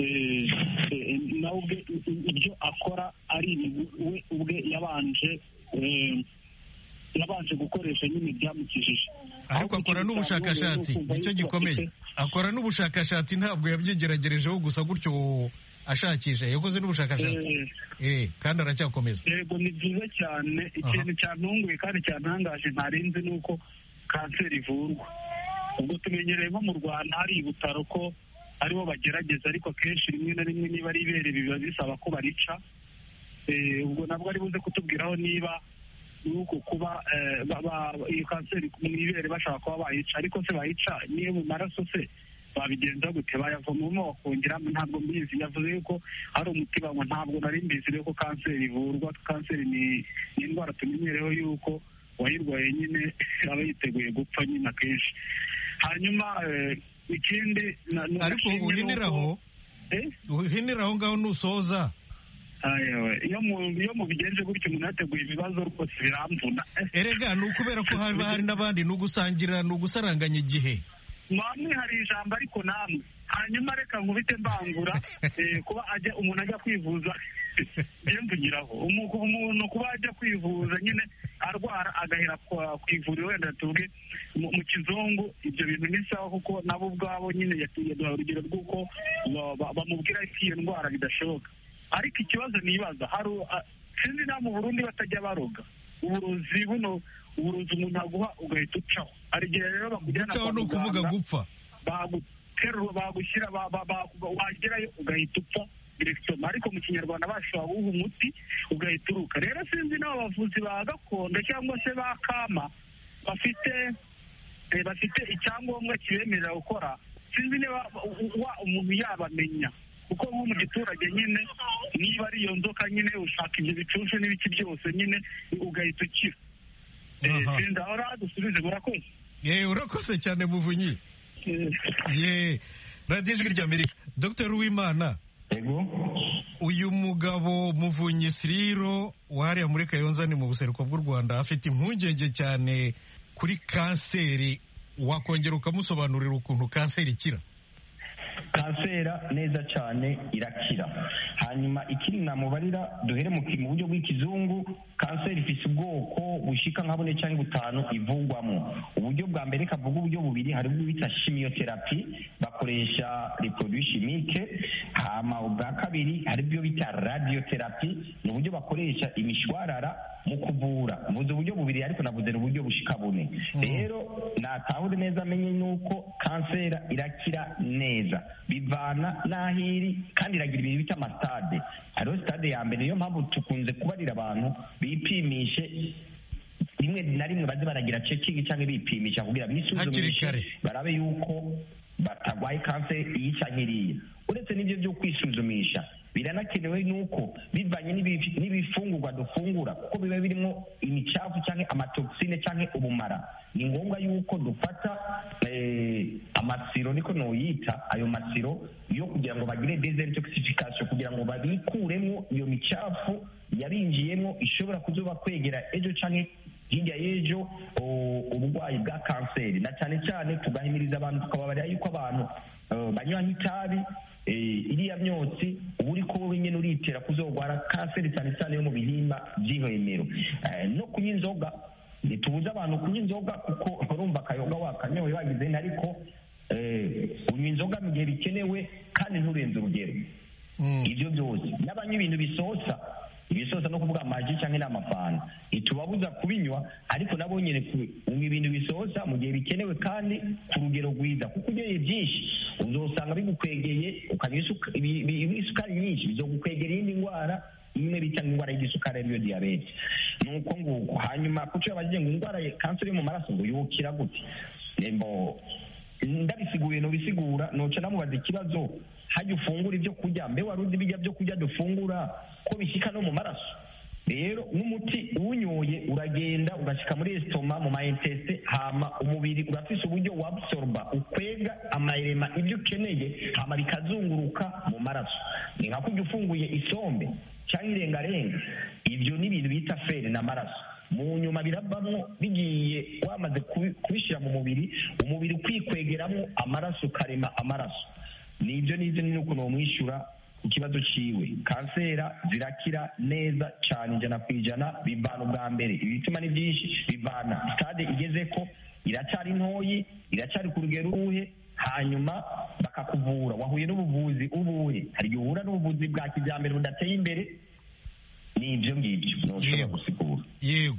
Speaker 10: nawe ubwe ibyo akora ari we ubwe yabanje yabanje gukoresha nyine byamukijije.
Speaker 1: ariko akora n'ubushakashatsi, nicyo gikomeye. akora n'ubushakashatsi, ntabwo yabyigeragerejeho gusa gutyo ashakisha, yakoze n'ubushakashatsi. eh kandi aracyakomeza.
Speaker 10: yego, ni byiza cyane. ikintu cyantunguye kandi cyantangaje ntarinzi nuko kanseri ivurwa. ubwo tumenyereye nko mu Rwanda hari ibutaro ko aribo bagerageza, ariko akenshi rimwe na rimwe niba ari ibere biba bisaba ko barica. Ubwo nabwo ari buze kutubwiraho niba nuko kuba iyo kanseri mu ibere bashaka kuba bayica, ariko se bayica niyo mu maraso se babigenza gute? bayavomamo bakongeramo? Ntabwo mbizi. yavuze yuko ari umuti banywa, ntabwo nari mbizi rero ko kanseri ivurwa. Kanseri ni indwara tumenyereho yuko uwayirwaye nyine aba yiteguye gupfa nyine akenshi. Hanyuma ikindi
Speaker 1: ariko uhiniraho uhiniraho ngaho nusoza.
Speaker 10: iyo mu bigenje gutyo umuntu yateguye ibibazo rwose biramvuna.
Speaker 1: Erega ni ukubera ko haba hari n'abandi, ni ugusangira, ni ugusaranganya igihe.
Speaker 10: Mwamwe hari ijambo ariko namwe. Hanyuma reka nkubite mbangura kuba ajya umuntu ajya kwivuza byemvugiraho umuntu kuba ajya kwivuza nyine arwara agahera ku ivuriro wenda tuvuge mu kizungu, ibyo bintu ni sawa kuko nabo ubwabo nyine yaduha urugero rw'uko bamubwira ko iyo ndwara bidashoboka. Ariko ikibazo nibaza, hari sinzi na mu Burundi batajya baroga uburozi buno, uburozi umuntu aguha ugahita ucaho. Hari igihe rero bakujyana
Speaker 1: kwa muganga, ni ukuvuga gupfa,
Speaker 10: baguterura bagushyira wagerayo ugahita upfa directement, ariko mu Kinyarwanda bashobora guha umuti ugahita uruka. Rero sinzi n'abo bavuzi ba gakondo cyangwa se ba kama bafite bafite icyangombwa kibemerera gukora, sinzi niba umuntu yabamenya, kuko nko mu giturage nyine niba ari iyo nzoka nyine ushaka ibyo bicushe n'ibiki byose nyine ugahita ukira. Sinzi aho radusubize. Murakoze.
Speaker 1: Ye urakoze cyane Muvunyi. Ye Radio Ijwi ry'Amerika. Dr Uwimana,
Speaker 4: yego,
Speaker 1: uyu mugabo Muvunyi Siriro wahariya muri Kayonza ni mu buseruko bw'u Rwanda afite impungenge cyane kuri kanseri. Wakongera ukamusobanurira ukuntu kanseri ikira?
Speaker 4: Kansera neza cyane irakira. Hanyuma ikiri namubarira duhere mu buryo bw'ikizungu, kanseri ifite ubwoko bushika nka bune cyangwa butanu ivugwamo. Uburyo bwa mbere kavuga uburyo bubiri, hari ubwo bita chimiotherapy bakoresha reproduit chimique. Hama ubwa kabiri hari ubwo bita radiotherapy, ni uburyo bakoresha imishwarara mu kuvura. Mvuze uburyo bubiri ariko navuze uburyo bushika bune. Rero natahure neza amenye nuko kansera irakira neza, bivana n'ahiri kandi iragira ibintu bita amasitade. Hariho sitade ya mbere, niyo mpamvu tukunze kubarira abantu bipimishe rimwe na rimwe, baze baragira cekingi cyangwa bipimisha kugira bisuzumishe barabe yuko batagwaye kanseri iyi cyangwa iriya. Uretse n'ibyo byo kwisuzumisha, biranakenewe nuko bivanye n'ibifungurwa dufungura, kuko biba birimo imicafu cyangwa amatoxine cyangwa ubumara, ni ngombwa yuko dufata amasiro, niko noyita, ayo masiro yo kugira ngo bagire desintoxification, kugira ngo babikuremo iyo micafu yabinjiyemo ishobora kuzoba kwegera ejo cyangwa hirya y'ejo uburwayi bwa kanseri. Na cyane cyane tugahimiriza abantu, tukababarira yuko abantu banywa nk'itabi, iriya myotsi uba uri ko wowe nyine uritera kuzogwara kanseri, cyane cyane yo mu bihimba by'ihemero. No kunywa inzoga, ntitubuze abantu kunywa inzoga kuko urumva akayoga wakanyoye wagize, ariko unywa inzoga mu gihe bikenewe kandi nturenze urugero. Ibyo byose n'abanywa ibintu bisosa, ibisosa no kuvuga amaji cyangwa n'amafana, ntitubabuza kubinywa, ariko nabo nyine unywa ibintu bisosa mu gihe bikenewe kandi ku rugero rwiza, kuko unyoye byinshi uzosanga bigukwegeye, ukanywa isukari nyinshi bizogukwegera iyindi ndwara imwe bita indwara y'igisukari ariyo diyabete. Nuko nguko. Hanyuma kuco yabagiye ngo indwara ya kanseri yo mu maraso ngo yukira gute, nembo ndabisiguye no bisigura noca namubaza ikibazo, hajya ufungura ibyo kurya, mbe waruzi bijya byo kurya dufungura ko bishyika no mu maraso? Rero n'umuti uwunyoye uragenda ugashyika muri estoma, mu maintestin, hama umubiri urafise uburyo wabsorba, ukwega amayirema ibyo ukeneye, hama bikazunguruka mu maraso. Ni nka kurya ufunguye isombe cyangwa irengarenga, ibyo ni ibintu bita feri n'amaraso. Mu nyuma biravamo bigiye wamaze kubishyira mu mubiri, umubiri ukikwegeramo amaraso, ukarema amaraso. Nibyo nibyo ni uko nomwishyura ku kibazo ciwe. Kansera zirakira neza cyane ijana ku ijana, bivana ubwa mbere, ibituma ni byinshi, bivana stade igeze ko iracyari ntoyi, iracyari ku rugero uruhe, hanyuma bakakuvura. Wahuye n'ubuvuzi ubuhe, hari igihe uhura n'ubuvuzi bwa kijyambere budateye imbere. Ni ibyo ngibyo noshobora gusigura.
Speaker 1: Yego.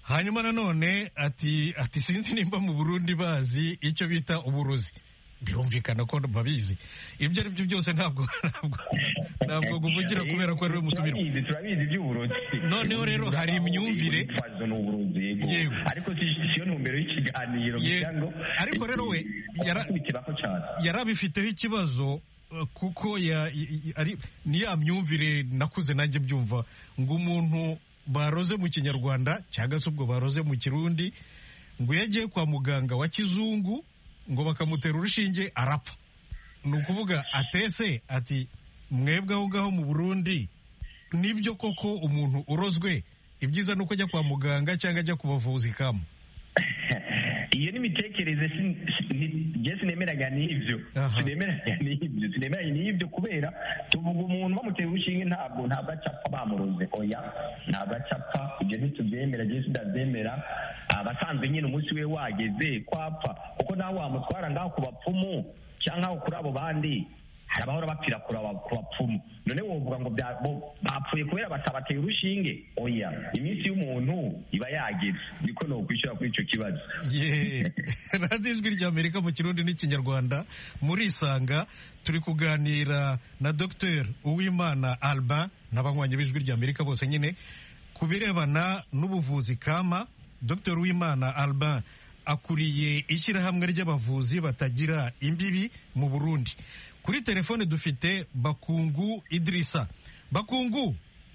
Speaker 1: hanyuma nanone ati ati sinzi nimba mu Burundi bazi icyo bita uburozi. Birumvikana ko babizi. Ibyo ari byo byose ntabwo ntabwo ntabwo kuvugira kubera ko ari mutumiro.
Speaker 4: Turabizi turabizi by'uburozi.
Speaker 1: Noneho rero hari imyumvire.
Speaker 4: Yego. Ariko siyo ntumbero y'ikiganiro ngo.
Speaker 1: Ariko rero we yarabifiteho ikibazo kuko ya ari ni ya myumvire nakuze nanjye byumva ngo umuntu baroze mu Kinyarwanda cyangwa se ubwo baroze mu Kirundi ngo yagiye kwa muganga wa kizungu ngo bakamutera urushinge arapfa. Ni ukuvuga atese ati mwebwe aho ngaho mu Burundi nibyo koko umuntu urozwe ibyiza nuko ajya kwa muganga cyangwa ajya kubavuza ikamu?
Speaker 4: Iyo ni mitekereze je sinemeranya n'ivyo sinemeranya n'ivyo sinemeranya n'ivyo kubera tuvuga umuntu bamutera urushinge ntabwo ntabwo acapfa bamuroze oya ntabwo acapfa ibyo ntitubyemera je sidabyemera abasanzwe nyine umunsi we wageze kwapfa kuko nawe wamutwara ngaho ku bapfumu cyangwa kuri abo bandi harabahora bapfira ku bapfumu none wovuga ngo bapfuye kubera batabateye urushinge oya iminsi y'umuntu iba yageze niko no kwishyura kuri icyo kibazo.
Speaker 1: Ye Radio Ijwi ry'Amerika mu Kirundi n'Ikinyarwanda murisanga turi kuganira na Docteur Uwimana Albin n'abanywanyi b'Ijwi ry'Amerika bose nyine ku birebana n'ubuvuzi kama. Docteur Uwimana Albin akuriye ishyirahamwe ry'abavuzi batagira imbibi mu Burundi. Kuri telefone dufite Bakungu Idrissa. Bakungu,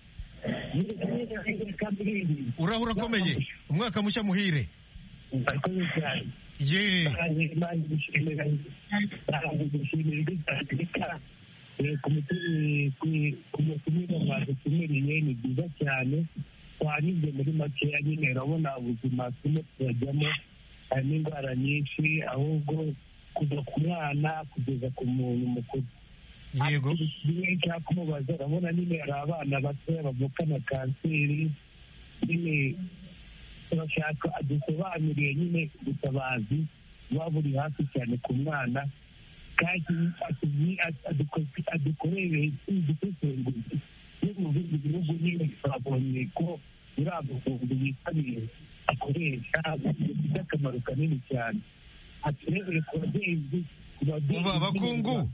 Speaker 1: urahura komeye, umwaka mushya muhire. Ye
Speaker 6: kumutumira ni byiza cyane twanyuze muri makeya nyine urabona ubuzima turimo turajyamo harimo indwara nyinshi ahubwo kuva ku mwana kugeza ku muntu mukuru.
Speaker 1: Yego
Speaker 6: kimwe cya kumubaza urabona nyine hari abana batoya bavukana kanseri nyine turashaka adusobanuriye nyine ubutabazi buba buri hafi cyane ku mwana kandi adukorere udusesenguzi no mu bindi bihugu nyine twabonye ko muri abo buvuzi bitabiriye akoresha bifite akamaro kanini cyane.
Speaker 1: Uva Bakungu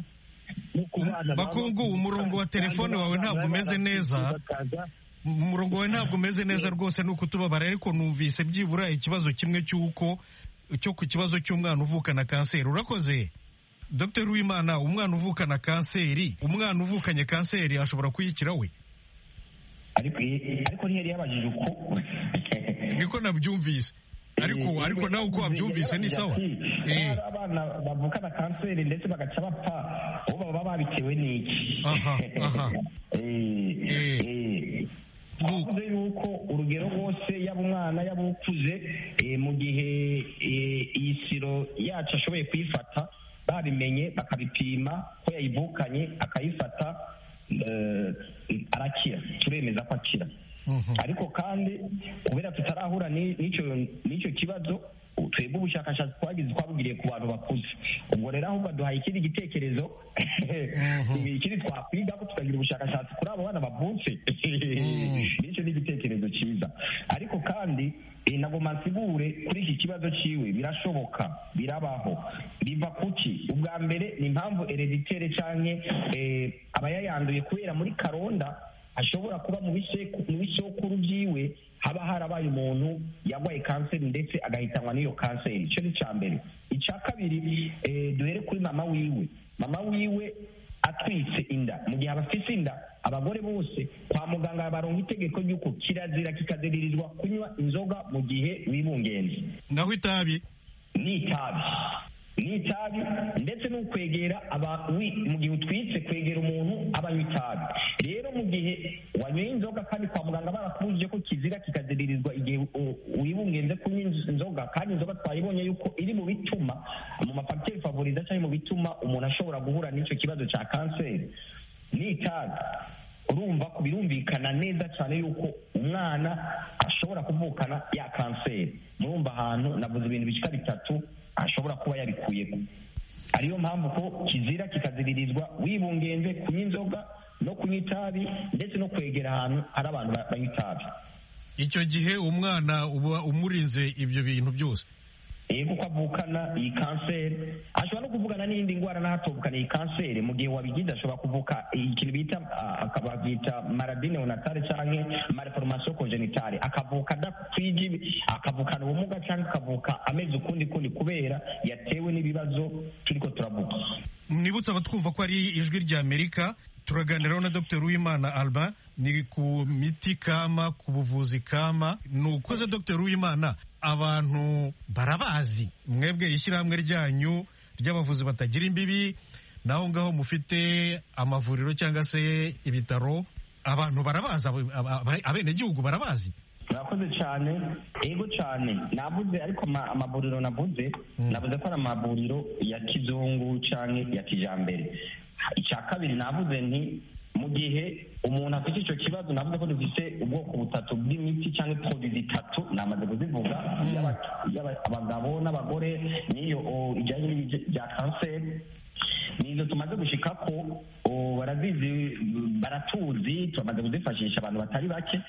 Speaker 1: Bakungu umurongo wa telefone wawe ntabwo umeze neza umurongo wawe ntabwo umeze neza rwose nuko tubabara ariko numvise byibura ikibazo kimwe cy'uko cyo ku kibazo cy'umwana uvukana kanseri. Urakoze Docteur Uwimana. Umwana uvukana kanseri umwana uvukanye kanseri ashobora kuyikira we?
Speaker 4: Ariko ariko ntiyari yabajije uko
Speaker 1: niko nabyumvise ariko ariko nawe uko wabyumvise ni sawa.
Speaker 4: Eh abana bavukana kanseri ndetse bagaca bapfa ubu baba babitewe n'iki?
Speaker 1: Aha aha
Speaker 4: eh eh twavuze yuko urugero rwose yaba umwana yaba ukuze mu gihe iyi siro yacu ashoboye kuyifata babimenye bakabipima ko yayivukanye akayifata arakira turemeza ko akira. Ariko kandi kubera tutarahura n'icyo kibazo twebwe ubushakashatsi twagize twabugiriye ku bantu bakuze ubwo rero ahubwo duhaye ikindi gitekerezo ikindi twakwiga ko tukagira ubushakashatsi kuri abo bana bavutse n'icyo ni igitekerezo cyiza. Ariko kandi nagomba nsigure kuri iki kibazo ciwe birashoboka birabaho biva kuki? Ubwa mbere ni impamvu hereditere canke aba yayanduye kubera muri karonda ashobora kuba mu bisokuru byiwe haba harabaye umuntu yarwaye kanseri ndetse agahitanwa n'iyo kanseri. Icyo ni icya mbere. Icya kabiri duhere kuri mama wiwe. Mama wiwe atwitse inda mu gihe abafite inda abagore bose kwa muganga baronka itegeko ry'uko kirazira kikaziririzwa kunywa inzoga mu gihe wibungenze.
Speaker 1: Naho itabi
Speaker 4: n'itabi n'itabi ndetse no kwegera mu gihe utwitse kwegera umuntu abanywa itabi. Rero mu gihe wanyweye inzoga kandi kwa muganga barakubujije ko kizira kikaziririzwa igihe wibungenze kunywa inzoga, kandi inzoga twayibonye yuko iri mu bituma mu mafagiteri favoriza cyangwa mu bituma umuntu ashobora guhura n'icyo kibazo cya kanseri n'itabi. Urumva ko birumvikana neza cyane yuko umwana ashobora kuvukana ya kanseri. Murumva ahantu navuze ibintu bishika bitatu ashobora kuba yabikuyeko. Ariyo mpamvu ko kizira kikaziririzwa wibungenze kunywa inzoga no kunywa itabi ndetse no kwegera ahantu hari abantu banywa itabi.
Speaker 1: icyo gihe umwana uba umurinze ibyo bintu byose
Speaker 4: yego ko avukana iyi kanseri ashobora no kuvugana n'indi ndwara n'ahatuvukana iyi kanseri mu gihe wabigize ashobora kuvuka ikintu bita akaba bita maladie neonatale canke malformation congénitale akavuka adakwije akavukana ubumuga canke akavuka amezi ukundi kundi kubera yatewe n'ibibazo turiko turavuga.
Speaker 1: Mwibutsa abatwumva ko ari ijwi rya Amerika, turaganiraho na Dr Uwimana Albin ni ku miti kama, ku buvuzi kama. Nukoze Dr Uwimana, abantu barabazi mwebwe ishyirahamwe ryanyu ry'abavuzi batagira imbibi, naho ngaho mufite amavuriro cyangwa se ibitaro, abantu barabazi, abenegihugu barabazi.
Speaker 4: Murakoze cyane, ego cyane. Navuze ariko amavuriro navuze navuze ko ari amavuriro ya kizungu cyangwa ya kijambere. Icya kabiri navuze nti mu gihe umuntu afite icyo kibazo, navuze ko dufite ubwoko butatu bw'imiti cyangwa produit zitatu namaze kuzivuga, abagabo n'abagore n'iyo ijyanye bya kanseri, nizo tumaze gushika ko barazizi, baratuzi, turamaze kuzifashisha abantu batari bake.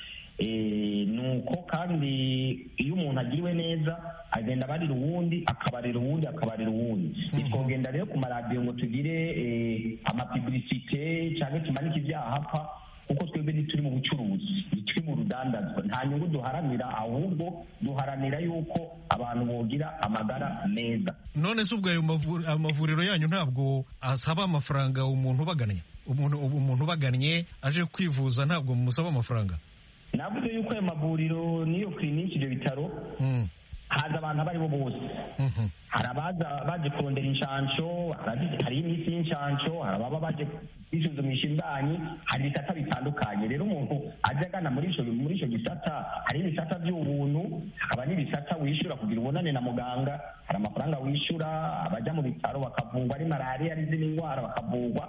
Speaker 4: Nuko kandi iyo umuntu agiriwe neza agenda abarira uwundi akabarira uwundi akabarira uwundi. Twogenda rero ku maradiyo ngo tugire amapublicite cyangwa tumanike ibyahapfa, kuko twebwe ntituri mu bucuruzi, ntituri mu rudandazwa, nta nyungu duharanira, ahubwo duharanira yuko abantu bogira amagara meza.
Speaker 1: None se ubwo ayo amavuriro yanyu ntabwo asaba amafaranga umuntu ubagannye? Umuntu ubagannye aje kwivuza ntabwo musaba amafaranga?
Speaker 4: Navuze yuko ayo mavuriro n'iyo kiriniki, ibyo bitaro haza abantu abo ari bo bose. Hari abaza baje kurondera inshansho, hari imiti y'inshansho, hari ababa baje kwisuzumisha imbanyi, hari ibisata bitandukanye. Rero umuntu ajya agana muri icyo gisata, hari ibisata by'ubuntu, hakaba n'ibisata wishyura kugira ubonane na muganga, hari amafaranga wishyura. Abajya mu bitaro bakavurwa ari malariya, ari izindi ndwara bakavurwa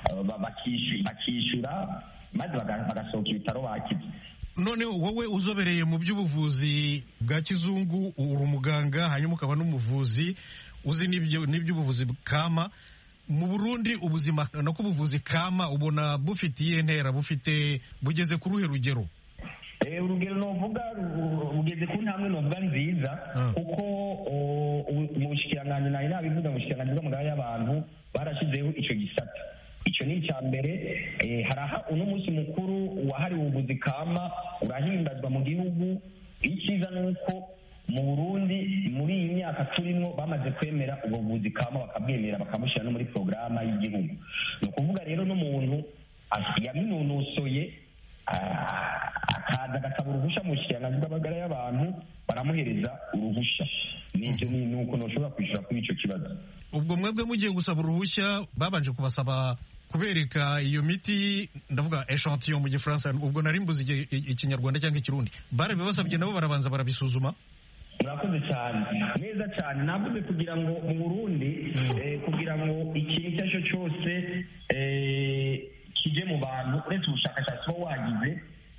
Speaker 4: bakishyura, maze bagasohoka ibitaro bakize.
Speaker 1: None wowe uzobereye mu by'ubuvuzi bwa kizungu, uri umuganga hanyuma ukaba n'umuvuzi uzi n'iby'ubuvuzi kama. Mu Burundi ubuzima no kubuvuzi kama ubona bufitiye ntera, bufite bugeze ku ruhe rugero?
Speaker 4: Eh, urugero novuga bugeze ku ntambwe novuga nziza, kuko mu bushikiranganje nayo nabivuga mu bushikiranganje bw'amagara y'abantu barashizeho ico gisata. Icyo ni icya mbere. Haraha uno munsi mukuru wahariwe ubuvuzi kama urahimbazwa mu gihugu. Icyiza ni uko mu Burundi muri iyi myaka turimo bamaze kwemera ubwo buvuzi kama, bakabwemera bakamushyira no muri porogaramu y'igihugu. Ni ukuvuga rero n'umuntu yabinonosoye akaza agasaba uruhushya mu bushikiranganje bw'amagara y'abantu, baramuhereza uruhushya. N'ibyo ni uko ntushobora kwishyura kuri icyo kibazo.
Speaker 1: Ubwo mwebwe mugiye gusaba uruhushya babanje kubasaba kubereka iyo miti, ndavuga echantillon mu gifaransa, ubwo nari mbuze ikinyarwanda cyangwa ikirundi. Bari babasabye nabo barabanza barabisuzuma?
Speaker 4: Murakoze cyane, neza cyane. Navuze kugira ngo mu Burundi kugira ngo ikintu icyo ari cyo cyose kije mu bantu, uretse ubushakashatsi buba wagize,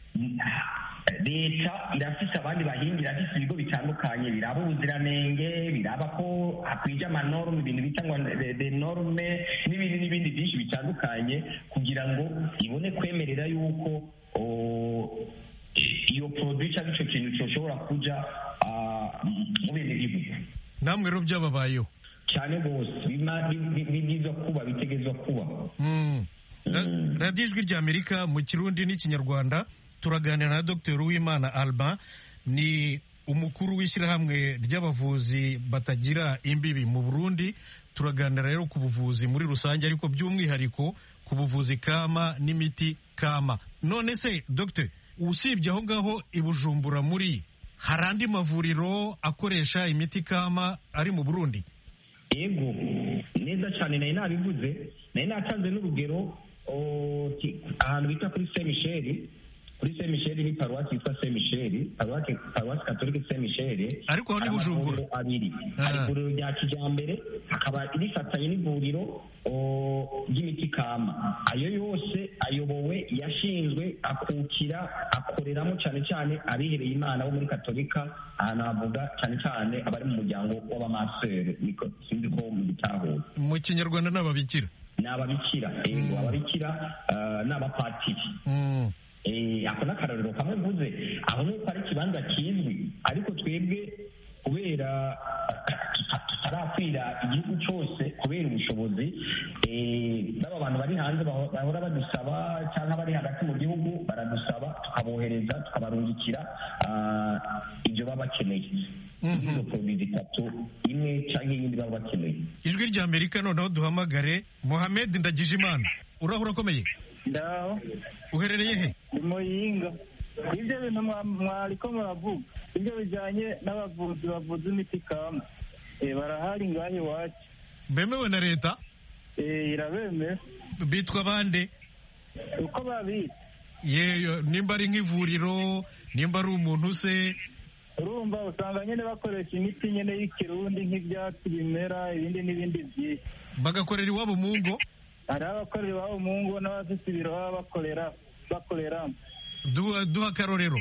Speaker 4: leta irafite abandi bahinga, irafite ibigo bitandukanye biraba ubuziranenge, biraba ko hakwije amanorme, ibintu bita ngo de norme n'ibindi n'ibindi byinshi bitandukanye, kugira ngo ibone kwemerera yuko iyo produit cyangwa icyo kintu cyoshobora kuja mu bindi gihugu.
Speaker 1: Namwe rero byababayeho
Speaker 4: cyane rwose, bibwirizwa kuba, bitegezwa kuba.
Speaker 1: Radiyo Ijwi rya Amerika mu Kirundi n'Ikinyarwanda, turaganira na Dr Uwimana Albin, ni umukuru w'ishyirahamwe ry'abavuzi batagira imbibi mu Burundi. Turaganira rero ku buvuzi muri rusange, ariko by'umwihariko ku buvuzi kama n'imiti kama. None se Dr, usibye aho ngaho i Bujumbura muri, hari andi mavuriro akoresha imiti kama ari mu Burundi?
Speaker 4: Yego, neza cyane, nari nabivuze, nari natanze n'urugero ahantu bita kuri Saint Michel. Kuri Saint Michel ni paruwasi yitwa Saint Michel, paruwasi paruwasi katolike Saint Michel,
Speaker 1: ariko aho ni Bujumbura
Speaker 4: abiri. Hari ivuriro rya kijambere, hakaba rifatanye n'ivuriro ry'imiti kama. Ayo yose ayobowe, yashinzwe, akukira, akoreramo cyane cyane abihereye Imana bo muri katolika. Ahantu havuga cyane cyane abari mu muryango w'abamasere, niko sinzi ko mu bitahura
Speaker 1: mu Kinyarwanda n'ababikira
Speaker 4: n'ababikira ego ababikira n'abapatiri. ako n'akarorero kamwe mvuze aho nuko ari ikibanza kizwi ariko twebwe kubera tutarakwira igihugu cyose kubera ubushobozi n'aba bantu bari hanze bahora badusaba cyangwa bari hagati mu gihugu baradusaba tukabohereza tukabarungikira ibyo baba bakeneye izo produit zitatu imwe cyangwa iyindi baba bakeneye.
Speaker 1: Ijwi rya Amerika noneho duhamagare Mohamed Ndagijimana. Uraho urakomeye?
Speaker 11: Ndaho.
Speaker 1: Uherereye he?
Speaker 11: Ni Muyinga. Ibyo bintu mwariko muravuga ibyo bijyanye n'abavuzi bavuza imiti kama barahari ngaho iwacu.
Speaker 1: Bemewe na leta?
Speaker 11: Irabemera.
Speaker 1: Bitwa bande?
Speaker 11: Uko babita?
Speaker 1: Yeyo, nimba ari nk'ivuriro, nimba ari umuntu se?
Speaker 11: Urumva usanga nyine bakoresha imiti nyine y'ikirundi nk'ibyatsi bimera ibindi n'ibindi byinshi.
Speaker 1: Bagakorera iwabo mu ngo?
Speaker 11: Hari abakorera iwabo mu ngo n'abafite ibiro baba bakorera bakoreramo.
Speaker 1: Duha duha akarorero.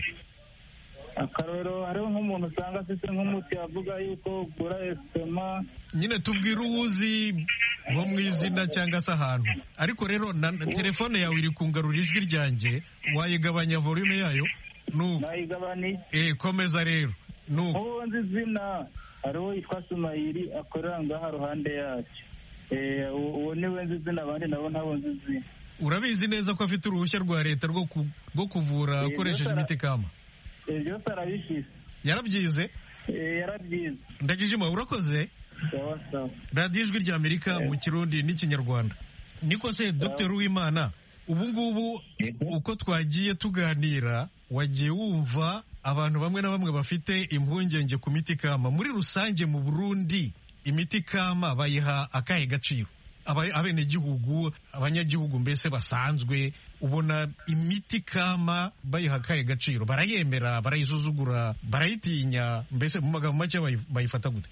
Speaker 11: Akarorero hariho nk'umuntu usanga afite nk'umuti avuga yuko ugura esitoma.
Speaker 1: Nyine tubwira uwuzi nko mu izina cyangwa se ahantu. Ariko rero na telefone yawe iri kungarura ijwi ryanjye, wayigabanya volume yayo? Nuko.
Speaker 11: Nayigabaniye.
Speaker 1: Eh, komeza rero. Nuko.
Speaker 11: Uwo nzi izina hariho yitwa Sumayiri akorera ngaha ruhande yacu. Eh, uwo niwe nzi izina abandi nabo ntabo nzi izina.
Speaker 1: Urabizi neza ko afite uruhushya rwa leta rwo rwo kuvura akoresheje imiti kama?
Speaker 11: Ibyo sarabishise.
Speaker 1: Yarabyize?
Speaker 11: Eh, yarabyize.
Speaker 1: Ndagijima urakoze?
Speaker 11: Sawa sawa.
Speaker 1: Radio Ijwi rya Amerika mu Kirundi n'Ikinyarwanda. Niko se Dr Uwimana, ubu ngubu uko twagiye tuganira wagiye wumva abantu bamwe na bamwe bafite impungenge ku miti kama. Muri rusange mu Burundi imiti kama bayiha akahe gaciro? Abenegihugu, abanyagihugu mbese basanzwe, ubona imiti kama bayiha akahe gaciro? Barayemera, barayisuzugura, barayitinya, mbese mu magambo make bayifata gute?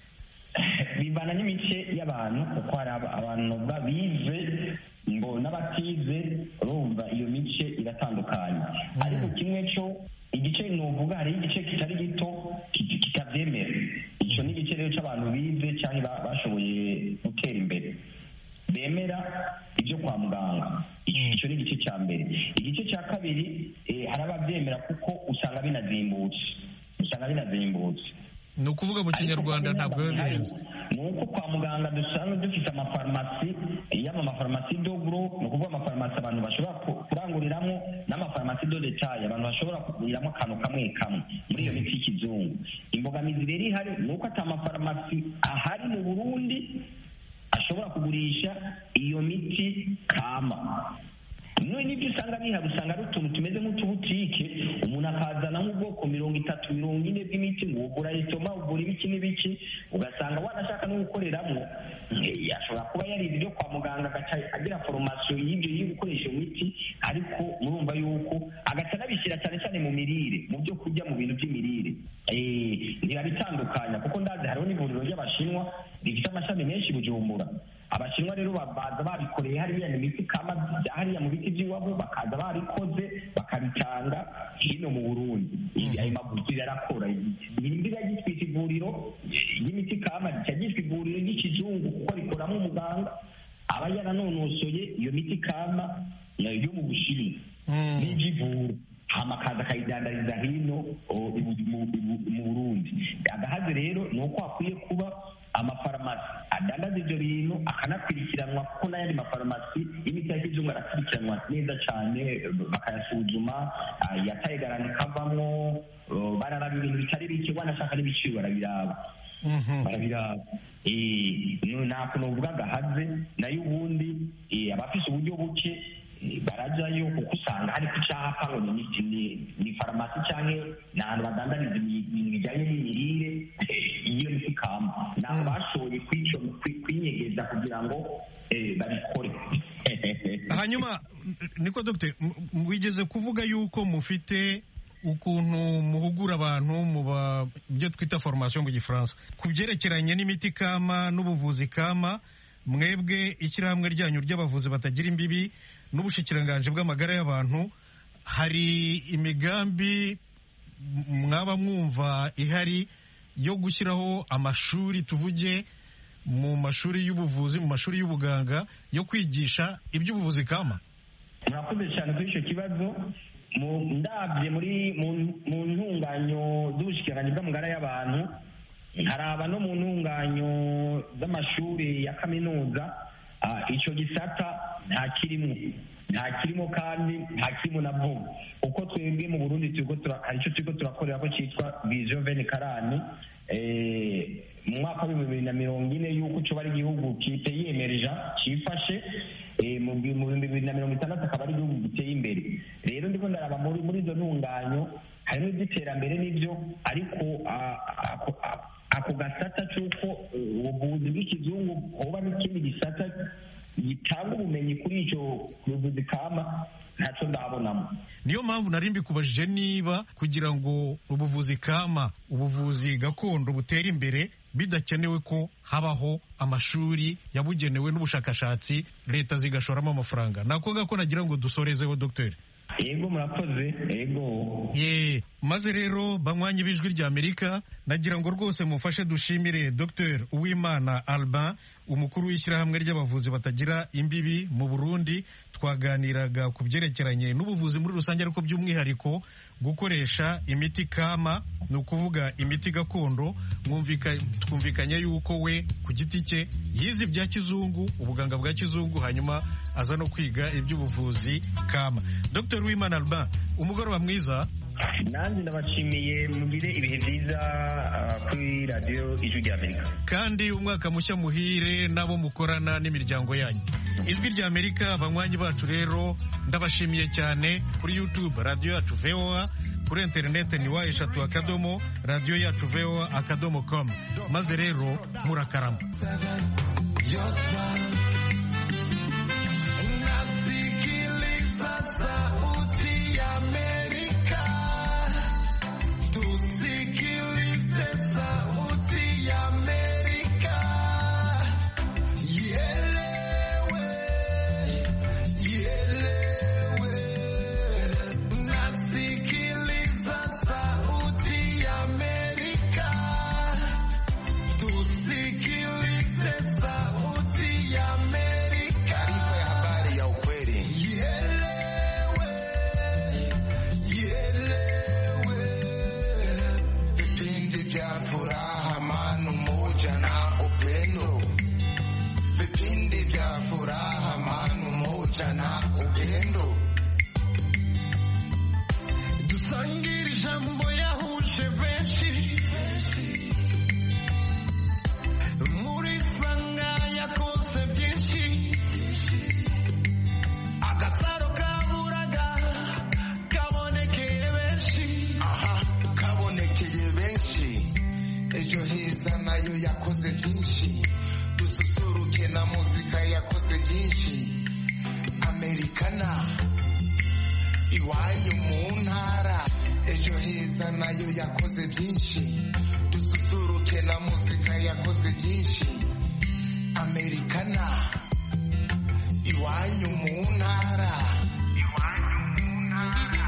Speaker 4: Bivana n'imice y'abantu kuko hari abantu babize ngo n'abatize, urumva iyo mice iratandukanye. Ariko kimwe cyo igice nuvuga hari igice kitari gito kitabyemera. Icyo ni igice rero cy'abantu bize cyangwa bashoboye gutera imbere bemera ibyo kwa muganga. Icyo ni igice cya mbere. Igice cya kabiri hari ababyemera kuko usanga binazimbutse usanga binazimbutse
Speaker 1: ni ukuvuga mu Kinyarwanda ntabwo biba bihenze.
Speaker 4: Ni uko kwa muganga dusanzwe dufite amafarumasi y'ama mafarumasi dogro, ni ukuvuga amafarumasi abantu bashobora kuranguriramo n'amafarumasi do detail abantu bashobora kuguriramo akantu kamwe kamwe muri iyo miti y'ikizungu. Imbogamizi rero ihari ni uko ata mafarumasi ahari mu Burundi ashobora kugurisha iyo miti kama. None nibyo usanga bihari, usanga ari utuntu tumeze nk'utubutike, umuntu akazana nk'ubwoko mirongo itatu mirongo ine bw'imiti, ngo ugura itoma ugura ibiki n'ibiki, ugasanga wanashaka no gukoreramo ashobora kuba yarize ibyo kwa muganga agaca agira foromasiyo y'ibyo yo gukoresha imiti, ariko murumva yuko agaca anabishyira cyane cyane mu mirire, mu byo kurya, mu bintu by'imirire. Ntibabitandukanya kuko ndazi hariho n'ivuriro ry'Abashinwa rifite amashami menshi Bujumbura. Abashinwa rero baza babikoreye hariya ni imiti kama bya hariya mu biti by'iwabo, bakaza barikoze bakabitanga hino mu Burundi. Ayo mavuta yarakora ibindi byagitwita ivuriro y'imiti kama cyagitwa ivuriro ry'ikizungu kuko rikoramo umuganga aba yaranonosoye iyo miti kama yo mu Bushinwa n'ijivura hama kaza akayidandariza hino mu Burundi. Agahaze rero ni uko hakwiye kuba amafarumasi adandaza ibyo bintu akanakurikiranwa, kuko n'ayandi mafarumasi y'imiti ya kizungu arakurikiranwa neza cyane, bakayasuzuma yataye garanti kavamwo, bararaba ibintu bitari bike, wanashaka n'ibiciro barabiraba barabiraba nta kuntu uvuga agahaze. Nayo ubundi abafise uburyo buke barajyayo kuko usanga hari ku cyapa ngo ni farumasi cyangwa ni ahantu badandariza ibintu bijyanye n'imirire iyo miti kama. Ntabwo bashoboye kwinyegeza kugira ngo babikore.
Speaker 1: Hanyuma niko Dr wigeze kuvuga yuko mufite ukuntu muhugura abantu mu byo twita formation mu Gifaransa ku byerekeranye n'imiti kama n'ubuvuzi kama. Mwebwe ishyirahamwe ryanyu ry'abavuzi batagira imbibi n'ubushikiranganje bw'amagara y'abantu, hari imigambi mwaba mwumva ihari yo gushyiraho amashuri, tuvuge mu mashuri y'ubuvuzi, mu mashuri y'ubuganga, yo kwigisha iby'ubuvuzi kama?
Speaker 4: Murakoze cyane kuri icyo kibazo. ndabye muri mu ntunganyo z'ubushikiranganji bw'amagara y'abantu nkaraba no mu ntunganyo z'amashuri ya kaminuza icyo gisata nta kirimo nta kirimo kandi nta kirimo na vuba uko twebwe mu Burundi hari icyo turiko turakorera ko cyitwa vision veni karani mu mwaka w'ibihumbi bibiri na mirongo ine y'uko coba ari igihugu kiyemereja cifashe mu bihumbi bibiri na mirongo itandatu akaba ari igihugu giteye imbere rero ndiko ndaraba muri izo ntunganyo harimo iby'iterambere n'ibyo ariko ako gasata c'uko ubuvuzi bw'ikizungu hoba n'ikindi gisata gitanga ubumenyi kuri icyo buvuzi kama ntacyo ndabonamo.
Speaker 1: Niyo mpamvu nari mbikubajije niba kugira ngo ubuvuzi kama ubuvuzi gakondo butera imbere bidakenewe ko habaho amashuri yabugenewe n'ubushakashatsi leta zigashoramo amafaranga. Nakoga ko nagira ngo dusorezeho Dr.
Speaker 4: Yego murakoze. Yego.
Speaker 1: Ye, maze rero banywanyi b'ijwi rya Amerika nagira ngo rwose mufashe dushimire Dr. Uwimana Albin umukuru w'ishyirahamwe ry'abavuzi batagira imbibi mu Burundi. Twaganiraga ku byerekeranye n'ubuvuzi muri rusange ariko by'umwihariko gukoresha imiti kama, ni ukuvuga imiti gakondo. Twumvikanye yuko we ku giti cye yize ibya kizungu, ubuganga bwa kizungu, hanyuma aza no kwiga iby'ubuvuzi kama. Dr. Uwimana Albin, umugoroba mwiza.
Speaker 4: Nanjye ndabashimiye, mugire ibihe byiza kuri radiyo ijwi rya Amerika,
Speaker 1: kandi umwaka mushya muhire n'abo mukorana n'imiryango yanyu. Ijwi rya Amerika, abanywanyi bacu rero ndabashimiye cyane. Kuri YouTube radiyo yacu V O A, kuri interineti ni wa eshatu akadomo radiyo yacu V O A akadomo com. Maze rero murakarama.
Speaker 12: Iwanyu mu ntara ejo heza nayo yakoze byinshi, dususuruke na muzika yakoze byinshi. Americana iwanyu mu ntara, iwanyu mu ntara.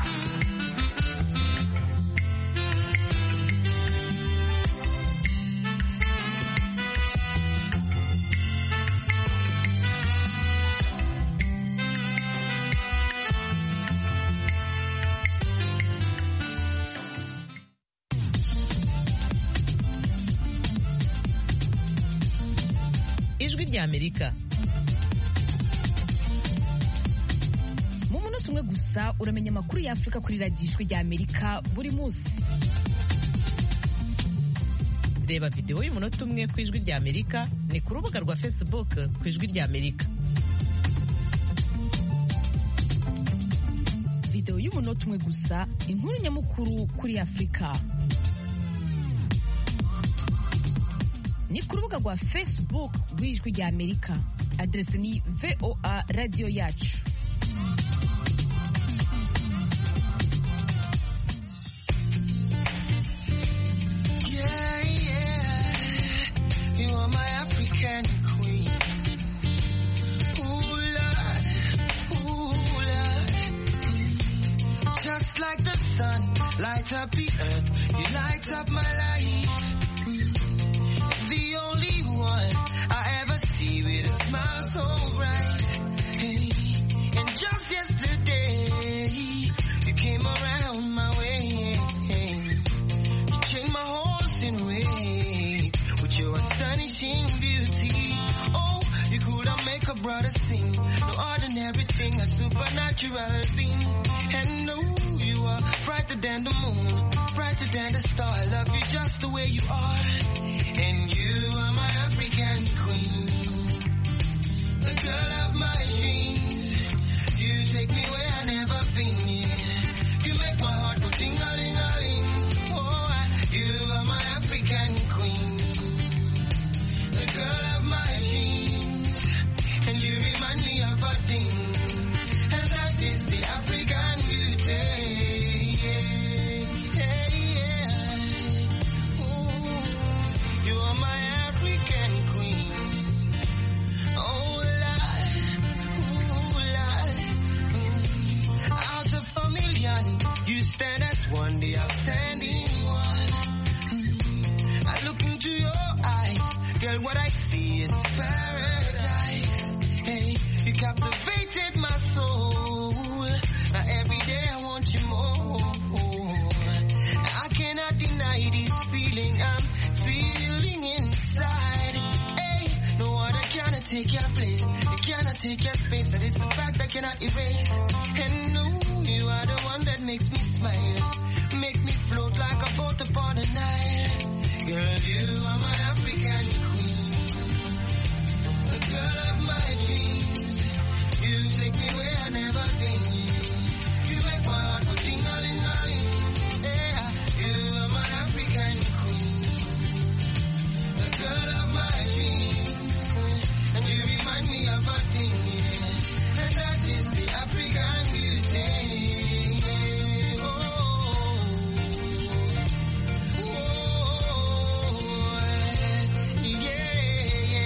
Speaker 2: Ijwi rya Amerika.
Speaker 13: Mu munota umwe gusa uramenya amakuru ya Afrika kuri radiyo Ijwi rya Amerika buri munsi.
Speaker 2: Reba video y'umunota umwe ku Ijwi rya Amerika ni ku rubuga rwa Facebook ku Ijwi rya Amerika.
Speaker 13: Video y'umunota umwe gusa, inkuru nyamukuru kuri Afrika. Ni ku rubuga rwa Facebook rw'Ijwi rya Amerika. Adresi ni V O A radiyo yacu.
Speaker 12: Yeah, yeah. You are my African queen. Ooh, Lord. Ooh, Lord. Just like the sun, light up the earth. You light up my life. The only one I ever see with a smile so bright. Hey, just the way you are. And you are my African queen, the girl of my dreams. You take me where I never been, yeah. You make my heart go ting-a-ling-a-ling. Oh, I, you are my African queen, the girl of my dreams. And you remind me of a thing, and that is the African beauty. Yeah, yeah, yeah. Ooh, you are my African queen. Oh, Lord, ooh, Lord. Mm. Out of a million, you stand as one, the outstanding one. Mm. I look into your eyes, girl, what I see is paradise. Hey, you captivated my soul. Now every day I want you more. I cannot deny this feeling I'm feeling inside. Hey, no other cannot take your place. You cannot take your space. That is a fact I cannot erase. And no, you are the one that makes me smile, make me float like a boat upon the Nile. Girl, you are my African queen, the girl of my dreams. You take me where I never been. You make my heart go ting-a-ling-a-ling. Yeah, you are my African queen, the girl of my dreams. And you remind me of a thing, yeah. And that is the African beauty. Yeah. Oh, oh, yeah,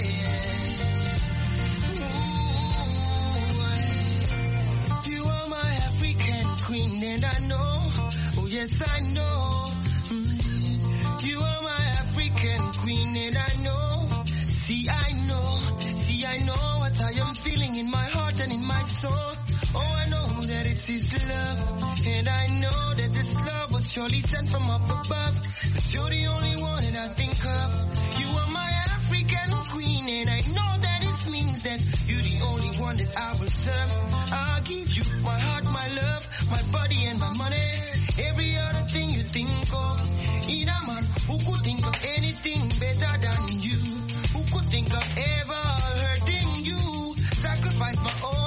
Speaker 12: yeah. Ooh, you are my African queen, and I know, oh yes I know. Mm. You are my African queen, and I know. See I know, see I know what I am feeling in my heart and in my soul. Oh, I know that it's His love, and I know that this love was surely sent from up above. 'Cause you're the only one that I think of. You are my African queen, and I know that it means that you're the only one that I will serve. I'll give you my heart, my love, my body and my money. Every other thing you think of. In a man who could think of anything better than you, who could think of ever hurting you. Sacrifice my own